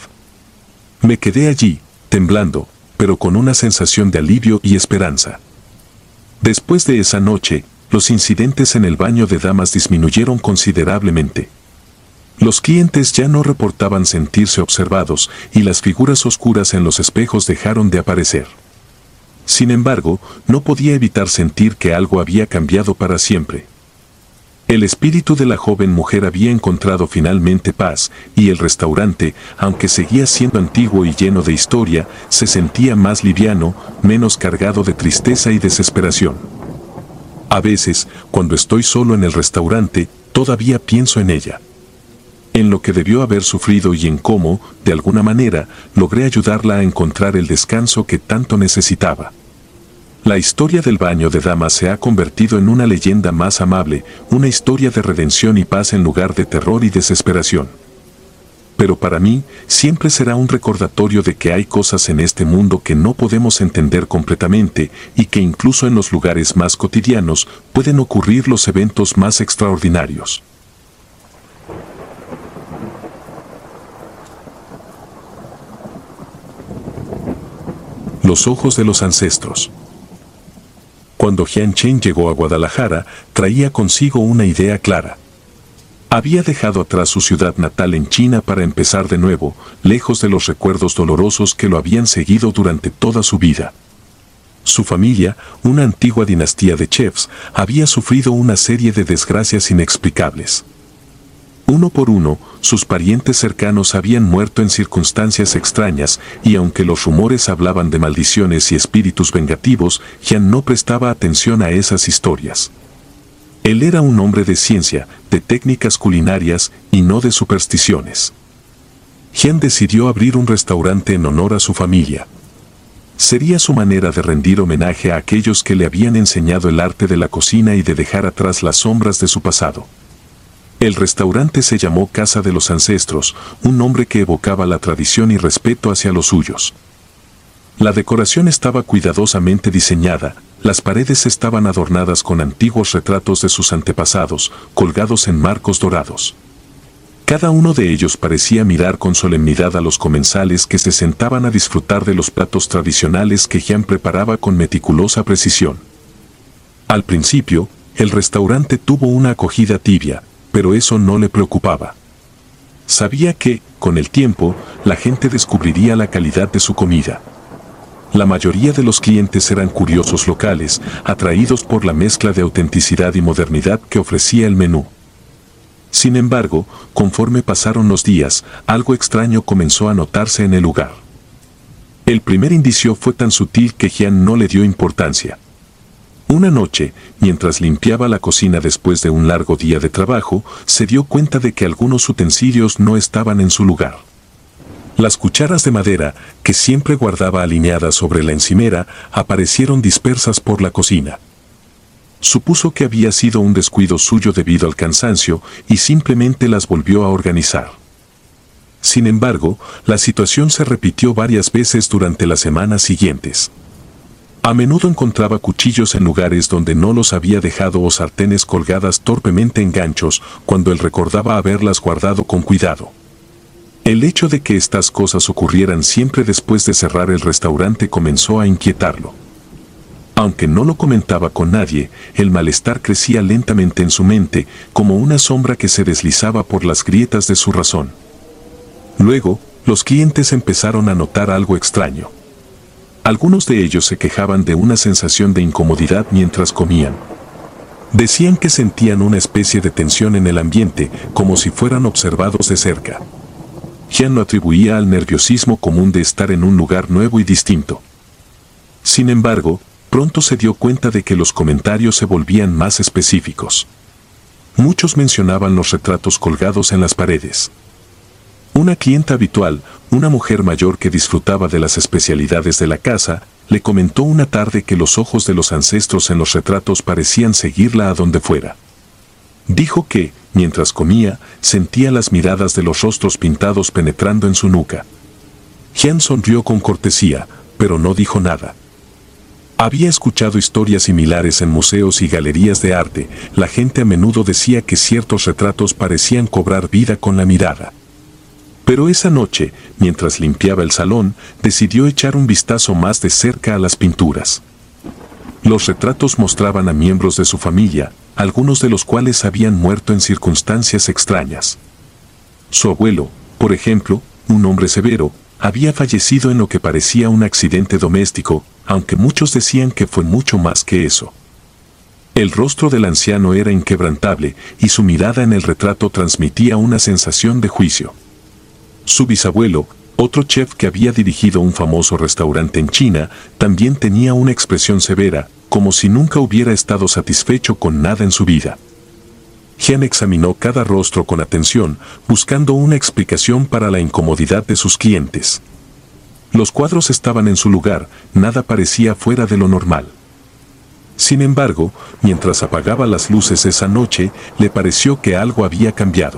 Me quedé allí, temblando, pero con una sensación de alivio y esperanza. Después de esa noche, los incidentes en el baño de damas disminuyeron considerablemente. Los clientes ya no reportaban sentirse observados y las figuras oscuras en los espejos dejaron de aparecer. Sin embargo, no podía evitar sentir que algo había cambiado para siempre. El espíritu de la joven mujer había encontrado finalmente paz, y el restaurante, aunque seguía siendo antiguo y lleno de historia, se sentía más liviano, menos cargado de tristeza y desesperación. A veces, cuando estoy solo en el restaurante, todavía pienso en ella. En lo que debió haber sufrido y en cómo, de alguna manera, logré ayudarla a encontrar el descanso que tanto necesitaba. La historia del baño de damas se ha convertido en una leyenda más amable, una historia de redención y paz en lugar de terror y desesperación. Pero para mí, siempre será un recordatorio de que hay cosas en este mundo que no podemos entender completamente y que incluso en los lugares más cotidianos pueden ocurrir los eventos más extraordinarios. Los ojos de los ancestros. Cuando Jian Chen llegó a Guadalajara, traía consigo una idea clara. Había dejado atrás su ciudad natal en China para empezar de nuevo, lejos de los recuerdos dolorosos que lo habían seguido durante toda su vida. Su familia, una antigua dinastía de chefs, había sufrido una serie de desgracias inexplicables. Uno por uno, sus parientes cercanos habían muerto en circunstancias extrañas, y aunque los rumores hablaban de maldiciones y espíritus vengativos, Jian no prestaba atención a esas historias. Él era un hombre de ciencia, de técnicas culinarias, y no de supersticiones. Jian decidió abrir un restaurante en honor a su familia. Sería su manera de rendir homenaje a aquellos que le habían enseñado el arte de la cocina y de dejar atrás las sombras de su pasado. El restaurante se llamó Casa de los Ancestros, un nombre que evocaba la tradición y respeto hacia los suyos. La decoración estaba cuidadosamente diseñada, las paredes estaban adornadas con antiguos retratos de sus antepasados, colgados en marcos dorados. Cada uno de ellos parecía mirar con solemnidad a los comensales que se sentaban a disfrutar de los platos tradicionales que Jian preparaba con meticulosa precisión. Al principio, el restaurante tuvo una acogida tibia, pero eso no le preocupaba. Sabía que, con el tiempo, la gente descubriría la calidad de su comida. La mayoría de los clientes eran curiosos locales, atraídos por la mezcla de autenticidad y modernidad que ofrecía el menú. Sin embargo, conforme pasaron los días, algo extraño comenzó a notarse en el lugar. El primer indicio fue tan sutil que Jian no le dio importancia. Una noche, mientras limpiaba la cocina después de un largo día de trabajo, se dio cuenta de que algunos utensilios no estaban en su lugar. Las cucharas de madera, que siempre guardaba alineadas sobre la encimera, aparecieron dispersas por la cocina. Supuso que había sido un descuido suyo debido al cansancio y simplemente las volvió a organizar. Sin embargo, la situación se repitió varias veces durante las semanas siguientes. A menudo encontraba cuchillos en lugares donde no los había dejado o sartenes colgadas torpemente en ganchos cuando él recordaba haberlas guardado con cuidado. El hecho de que estas cosas ocurrieran siempre después de cerrar el restaurante comenzó a inquietarlo. Aunque no lo comentaba con nadie, el malestar crecía lentamente en su mente, como una sombra que se deslizaba por las grietas de su razón. Luego, los clientes empezaron a notar algo extraño. Algunos de ellos se quejaban de una sensación de incomodidad mientras comían. Decían que sentían una especie de tensión en el ambiente, como si fueran observados de cerca. Jian lo atribuía al nerviosismo común de estar en un lugar nuevo y distinto. Sin embargo, pronto se dio cuenta de que los comentarios se volvían más específicos. Muchos mencionaban los retratos colgados en las paredes. Una clienta habitual, una mujer mayor que disfrutaba de las especialidades de la casa, le comentó una tarde que los ojos de los ancestros en los retratos parecían seguirla a donde fuera. Dijo que, mientras comía, sentía las miradas de los rostros pintados penetrando en su nuca. Jian sonrió con cortesía, pero no dijo nada. Había escuchado historias similares en museos y galerías de arte. La gente a menudo decía que ciertos retratos parecían cobrar vida con la mirada. Pero esa noche, mientras limpiaba el salón, decidió echar un vistazo más de cerca a las pinturas. Los retratos mostraban a miembros de su familia, algunos de los cuales habían muerto en circunstancias extrañas. Su abuelo, por ejemplo, un hombre severo, había fallecido en lo que parecía un accidente doméstico, aunque muchos decían que fue mucho más que eso. El rostro del anciano era inquebrantable y su mirada en el retrato transmitía una sensación de juicio. Su bisabuelo, otro chef que había dirigido un famoso restaurante en China, también tenía una expresión severa, como si nunca hubiera estado satisfecho con nada en su vida. Jian examinó cada rostro con atención, buscando una explicación para la incomodidad de sus clientes. Los cuadros estaban en su lugar, nada parecía fuera de lo normal. Sin embargo, mientras apagaba las luces esa noche, le pareció que algo había cambiado.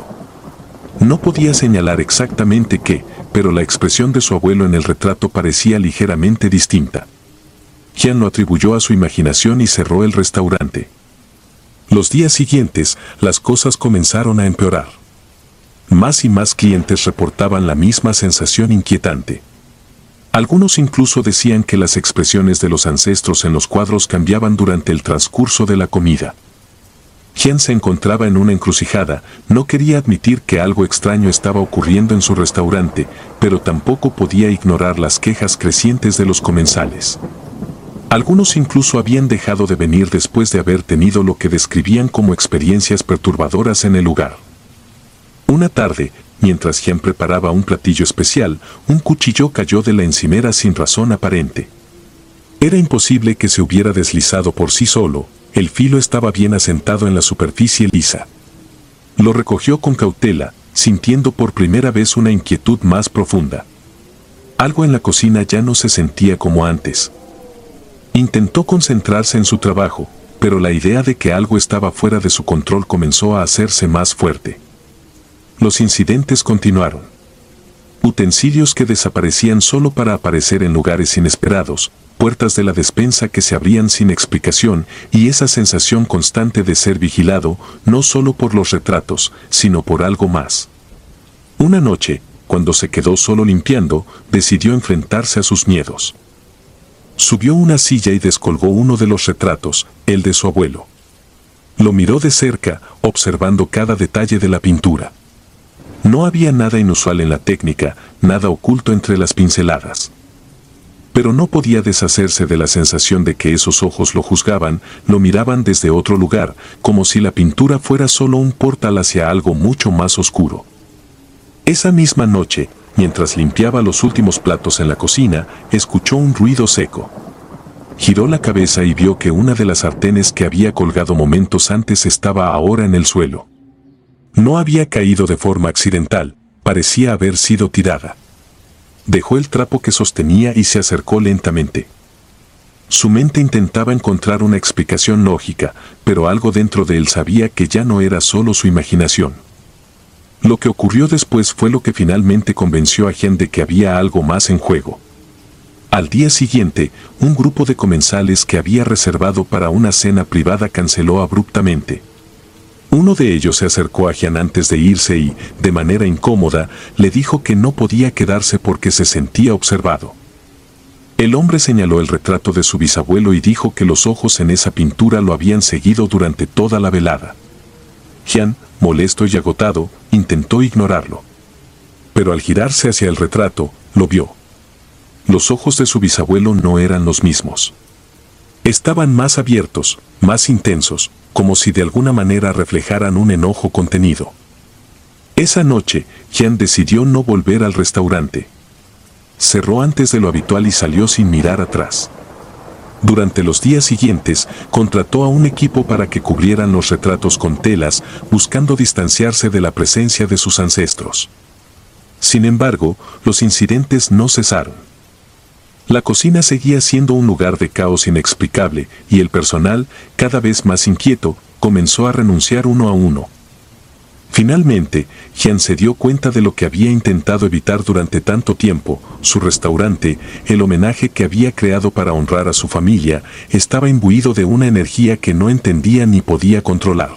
No podía señalar exactamente qué, pero la expresión de su abuelo en el retrato parecía ligeramente distinta. Jian lo atribuyó a su imaginación y cerró el restaurante. Los días siguientes, las cosas comenzaron a empeorar. Más y más clientes reportaban la misma sensación inquietante. Algunos incluso decían que las expresiones de los ancestros en los cuadros cambiaban durante el transcurso de la comida. Jian se encontraba en una encrucijada, no quería admitir que algo extraño estaba ocurriendo en su restaurante, pero tampoco podía ignorar las quejas crecientes de los comensales. Algunos incluso habían dejado de venir después de haber tenido lo que describían como experiencias perturbadoras en el lugar. Una tarde, mientras Jian preparaba un platillo especial, un cuchillo cayó de la encimera sin razón aparente. Era imposible que se hubiera deslizado por sí solo, el filo estaba bien asentado en la superficie lisa. Lo recogió con cautela, sintiendo por primera vez una inquietud más profunda. Algo en la cocina ya no se sentía como antes. Intentó concentrarse en su trabajo, pero la idea de que algo estaba fuera de su control comenzó a hacerse más fuerte. Los incidentes continuaron. Utensilios que desaparecían solo para aparecer en lugares inesperados, puertas de la despensa que se abrían sin explicación y esa sensación constante de ser vigilado, no solo por los retratos, sino por algo más. Una noche, cuando se quedó solo limpiando, decidió enfrentarse a sus miedos. Subió una silla y descolgó uno de los retratos, el de su abuelo. Lo miró de cerca, observando cada detalle de la pintura. No había nada inusual en la técnica, nada oculto entre las pinceladas. Pero no podía deshacerse de la sensación de que esos ojos lo juzgaban, lo miraban desde otro lugar, como si la pintura fuera solo un portal hacia algo mucho más oscuro. Esa misma noche, mientras limpiaba los últimos platos en la cocina, escuchó un ruido seco. Giró la cabeza y vio que una de las sartenes que había colgado momentos antes estaba ahora en el suelo. No había caído de forma accidental, parecía haber sido tirada. Dejó el trapo que sostenía y se acercó lentamente. Su mente intentaba encontrar una explicación lógica, pero algo dentro de él sabía que ya no era solo su imaginación. Lo que ocurrió después fue lo que finalmente convenció a Jian de que había algo más en juego. Al día siguiente, un grupo de comensales que había reservado para una cena privada canceló abruptamente. Uno de ellos se acercó a Jian antes de irse y, de manera incómoda, le dijo que no podía quedarse porque se sentía observado. El hombre señaló el retrato de su bisabuelo y dijo que los ojos en esa pintura lo habían seguido durante toda la velada. Jian, molesto y agotado, intentó ignorarlo. Pero al girarse hacia el retrato, lo vio. Los ojos de su bisabuelo no eran los mismos. Estaban más abiertos, más intensos, como si de alguna manera reflejaran un enojo contenido. Esa noche, Jian decidió no volver al restaurante. Cerró antes de lo habitual y salió sin mirar atrás. Durante los días siguientes, contrató a un equipo para que cubrieran los retratos con telas, buscando distanciarse de la presencia de sus ancestros. Sin embargo, los incidentes no cesaron. La cocina seguía siendo un lugar de caos inexplicable y el personal, cada vez más inquieto, comenzó a renunciar uno a uno. Finalmente, Jian se dio cuenta de lo que había intentado evitar durante tanto tiempo. Su restaurante, el homenaje que había creado para honrar a su familia, estaba imbuido de una energía que no entendía ni podía controlar.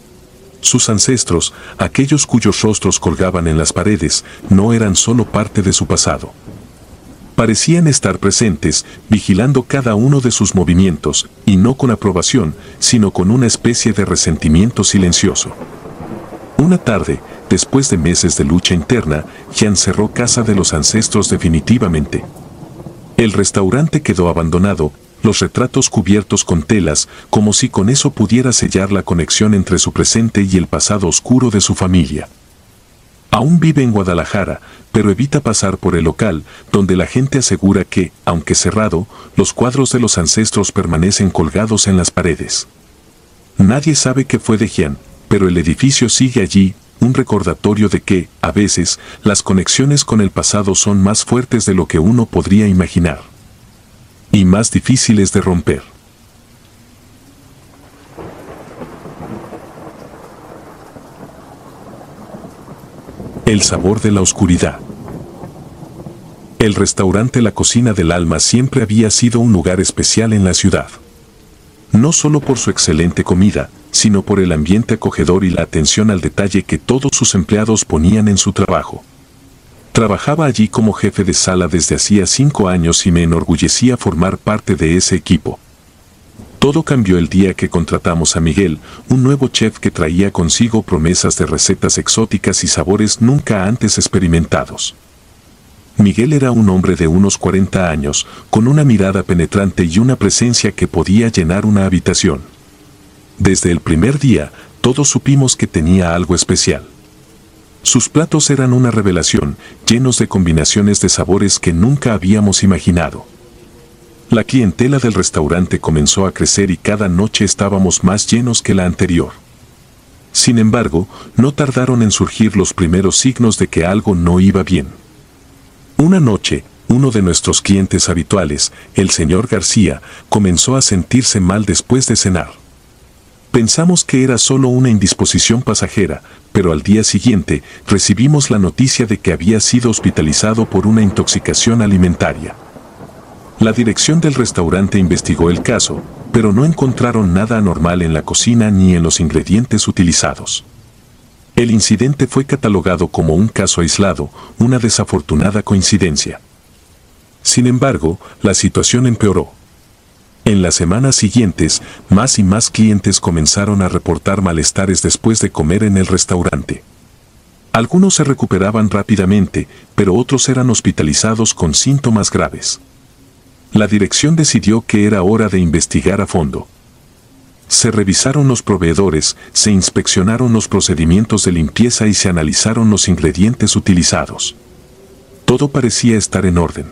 Sus ancestros, aquellos cuyos rostros colgaban en las paredes, no eran solo parte de su pasado. Parecían estar presentes, vigilando cada uno de sus movimientos, y no con aprobación, sino con una especie de resentimiento silencioso. Una tarde, después de meses de lucha interna, Jian cerró casa de los ancestros definitivamente. El restaurante quedó abandonado, los retratos cubiertos con telas, como si con eso pudiera sellar la conexión entre su presente y el pasado oscuro de su familia. Aún vive en Guadalajara, pero evita pasar por el local, donde la gente asegura que, aunque cerrado, los cuadros de los ancestros permanecen colgados en las paredes. Nadie sabe qué fue de Jian, pero el edificio sigue allí, un recordatorio de que, a veces, las conexiones con el pasado son más fuertes de lo que uno podría imaginar. Y más difíciles de romper. El sabor de la oscuridad. El restaurante La Cocina del Alma siempre había sido un lugar especial en la ciudad. No solo por su excelente comida, sino por el ambiente acogedor y la atención al detalle que todos sus empleados ponían en su trabajo. Trabajaba allí como jefe de sala desde hacía 5 años y me enorgullecía formar parte de ese equipo. Todo cambió el día que contratamos a Miguel, un nuevo chef que traía consigo promesas de recetas exóticas y sabores nunca antes experimentados. Miguel era un hombre de unos 40 años, con una mirada penetrante y una presencia que podía llenar una habitación. Desde el primer día, todos supimos que tenía algo especial. Sus platos eran una revelación, llenos de combinaciones de sabores que nunca habíamos imaginado. La clientela del restaurante comenzó a crecer y cada noche estábamos más llenos que la anterior. Sin embargo, no tardaron en surgir los primeros signos de que algo no iba bien. Una noche, uno de nuestros clientes habituales, el señor García, comenzó a sentirse mal después de cenar. Pensamos que era solo una indisposición pasajera, pero al día siguiente recibimos la noticia de que había sido hospitalizado por una intoxicación alimentaria. La dirección del restaurante investigó el caso, pero no encontraron nada anormal en la cocina ni en los ingredientes utilizados. El incidente fue catalogado como un caso aislado, una desafortunada coincidencia. Sin embargo, la situación empeoró. En las semanas siguientes, más y más clientes comenzaron a reportar malestares después de comer en el restaurante. Algunos se recuperaban rápidamente, pero otros eran hospitalizados con síntomas graves. La dirección decidió que era hora de investigar a fondo. Se revisaron los proveedores, se inspeccionaron los procedimientos de limpieza y se analizaron los ingredientes utilizados. Todo parecía estar en orden.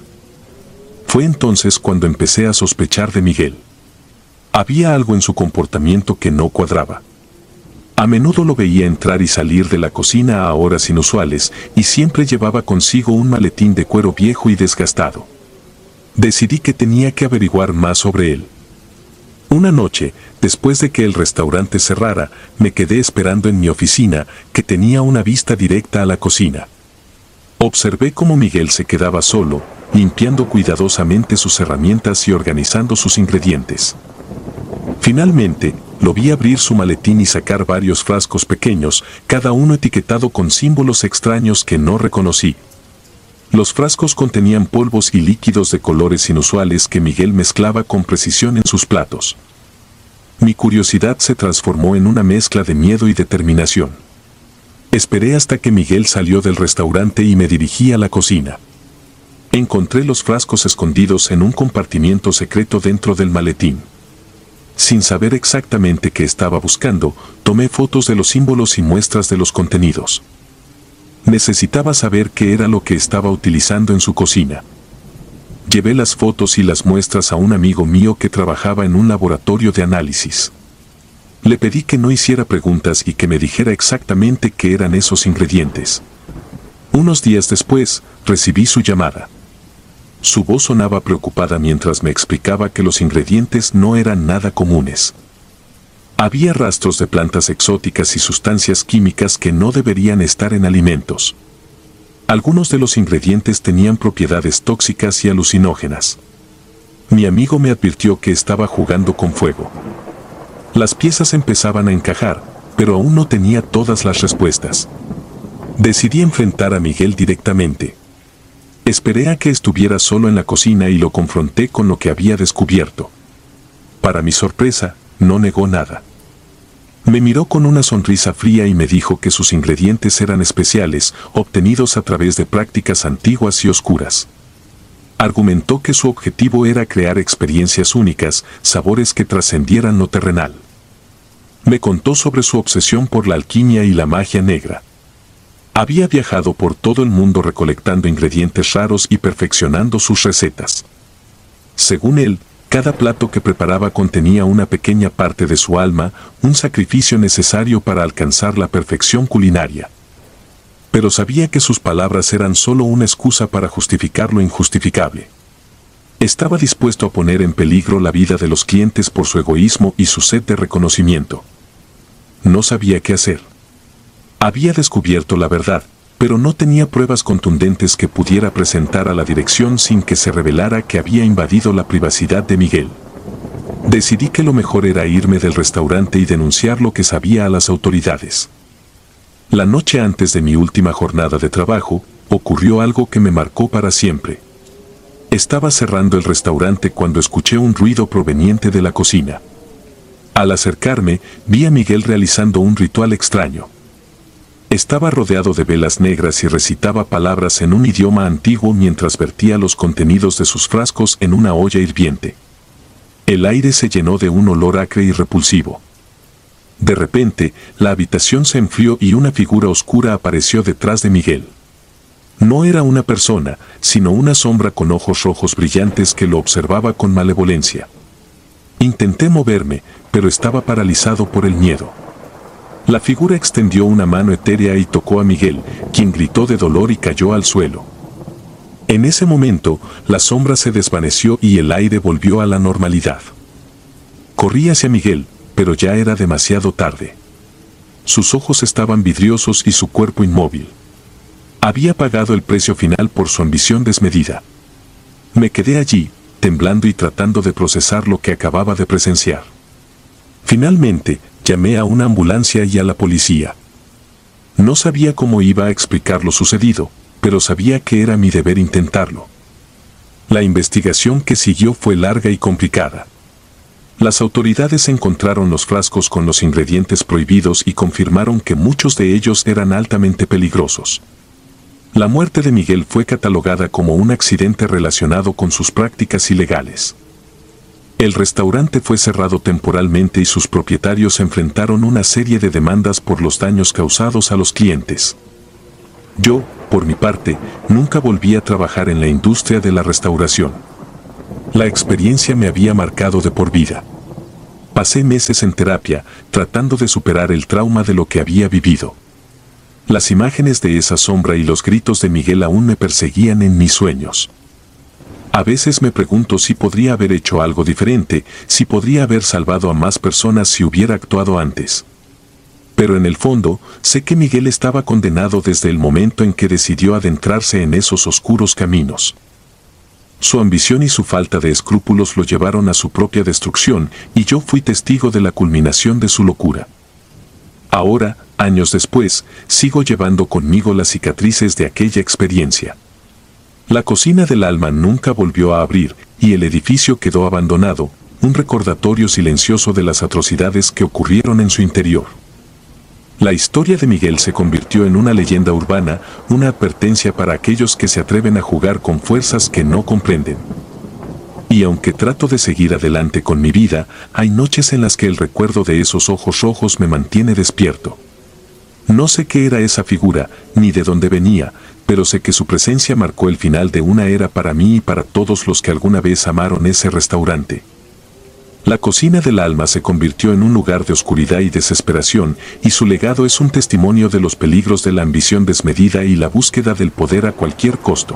Fue entonces cuando empecé a sospechar de Miguel. Había algo en su comportamiento que no cuadraba. A menudo lo veía entrar y salir de la cocina a horas inusuales y siempre llevaba consigo un maletín de cuero viejo y desgastado. Decidí que tenía que averiguar más sobre él. Una noche, después de que el restaurante cerrara, me quedé esperando en mi oficina, que tenía una vista directa a la cocina. Observé cómo Miguel se quedaba solo, limpiando cuidadosamente sus herramientas y organizando sus ingredientes. Finalmente, lo vi abrir su maletín y sacar varios frascos pequeños, cada uno etiquetado con símbolos extraños que no reconocí. Los frascos contenían polvos y líquidos de colores inusuales que Miguel mezclaba con precisión en sus platos. Mi curiosidad se transformó en una mezcla de miedo y determinación. Esperé hasta que Miguel salió del restaurante y me dirigí a la cocina. Encontré los frascos escondidos en un compartimiento secreto dentro del maletín. Sin saber exactamente qué estaba buscando, tomé fotos de los símbolos y muestras de los contenidos. Necesitaba saber qué era lo que estaba utilizando en su cocina. Llevé las fotos y las muestras a un amigo mío que trabajaba en un laboratorio de análisis. Le pedí que no hiciera preguntas y que me dijera exactamente qué eran esos ingredientes. Unos días después, recibí su llamada. Su voz sonaba preocupada mientras me explicaba que los ingredientes no eran nada comunes. Había rastros de plantas exóticas y sustancias químicas que no deberían estar en alimentos. Algunos de los ingredientes tenían propiedades tóxicas y alucinógenas. Mi amigo me advirtió que estaba jugando con fuego. Las piezas empezaban a encajar, pero aún no tenía todas las respuestas. Decidí enfrentar a Miguel directamente. Esperé a que estuviera solo en la cocina y lo confronté con lo que había descubierto. Para mi sorpresa, no negó nada. Me miró con una sonrisa fría y me dijo que sus ingredientes eran especiales, obtenidos a través de prácticas antiguas y oscuras. Argumentó que su objetivo era crear experiencias únicas, sabores que trascendieran lo terrenal. Me contó sobre su obsesión por la alquimia y la magia negra. Había viajado por todo el mundo recolectando ingredientes raros y perfeccionando sus recetas. Según él, cada plato que preparaba contenía una pequeña parte de su alma, un sacrificio necesario para alcanzar la perfección culinaria. Pero sabía que sus palabras eran solo una excusa para justificar lo injustificable. Estaba dispuesto a poner en peligro la vida de los clientes por su egoísmo y su sed de reconocimiento. No sabía qué hacer. Había descubierto la verdad, pero no tenía pruebas contundentes que pudiera presentar a la dirección sin que se revelara que había invadido la privacidad de Miguel. Decidí que lo mejor era irme del restaurante y denunciar lo que sabía a las autoridades. La noche antes de mi última jornada de trabajo, ocurrió algo que me marcó para siempre. Estaba cerrando el restaurante cuando escuché un ruido proveniente de la cocina. Al acercarme, vi a Miguel realizando un ritual extraño. Estaba rodeado de velas negras y recitaba palabras en un idioma antiguo mientras vertía los contenidos de sus frascos en una olla hirviente. El aire se llenó de un olor acre y repulsivo. De repente, la habitación se enfrió y una figura oscura apareció detrás de Miguel. No era una persona, sino una sombra con ojos rojos brillantes que lo observaba con malevolencia. Intenté moverme, pero estaba paralizado por el miedo. La figura extendió una mano etérea y tocó a Miguel, quien gritó de dolor y cayó al suelo. En ese momento, la sombra se desvaneció y el aire volvió a la normalidad. Corrí hacia Miguel, pero ya era demasiado tarde. Sus ojos estaban vidriosos y su cuerpo inmóvil. Había pagado el precio final por su ambición desmedida. Me quedé allí, temblando y tratando de procesar lo que acababa de presenciar. Finalmente, llamé a una ambulancia y a la policía. No sabía cómo iba a explicar lo sucedido, pero sabía que era mi deber intentarlo. La investigación que siguió fue larga y complicada. Las autoridades encontraron los frascos con los ingredientes prohibidos y confirmaron que muchos de ellos eran altamente peligrosos. La muerte de Miguel fue catalogada como un accidente relacionado con sus prácticas ilegales. El restaurante fue cerrado temporalmente y sus propietarios enfrentaron una serie de demandas por los daños causados a los clientes. Yo, por mi parte, nunca volví a trabajar en la industria de la restauración. La experiencia me había marcado de por vida. Pasé meses en terapia, tratando de superar el trauma de lo que había vivido. Las imágenes de esa sombra y los gritos de Miguel aún me perseguían en mis sueños. A veces me pregunto si podría haber hecho algo diferente, si podría haber salvado a más personas si hubiera actuado antes. Pero en el fondo, sé que Miguel estaba condenado desde el momento en que decidió adentrarse en esos oscuros caminos. Su ambición y su falta de escrúpulos lo llevaron a su propia destrucción, y yo fui testigo de la culminación de su locura. Ahora, años después, sigo llevando conmigo las cicatrices de aquella experiencia. La cocina del alma nunca volvió a abrir, y el edificio quedó abandonado, un recordatorio silencioso de las atrocidades que ocurrieron en su interior. La historia de Miguel se convirtió en una leyenda urbana, una advertencia para aquellos que se atreven a jugar con fuerzas que no comprenden. Y aunque trato de seguir adelante con mi vida, hay noches en las que el recuerdo de esos ojos rojos me mantiene despierto. No sé qué era esa figura, ni de dónde venía, pero sé que su presencia marcó el final de una era para mí y para todos los que alguna vez amaron ese restaurante. La cocina del alma se convirtió en un lugar de oscuridad y desesperación, y su legado es un testimonio de los peligros de la ambición desmedida y la búsqueda del poder a cualquier costo.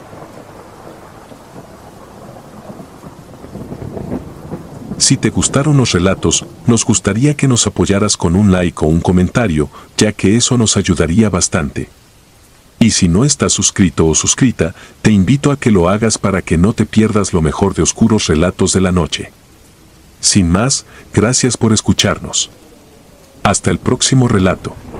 Si te gustaron los relatos, nos gustaría que nos apoyaras con un like o un comentario, ya que eso nos ayudaría bastante. Y si no estás suscrito o suscrita, te invito a que lo hagas para que no te pierdas lo mejor de Oscuros Relatos de la Noche. Sin más, gracias por escucharnos. Hasta el próximo relato.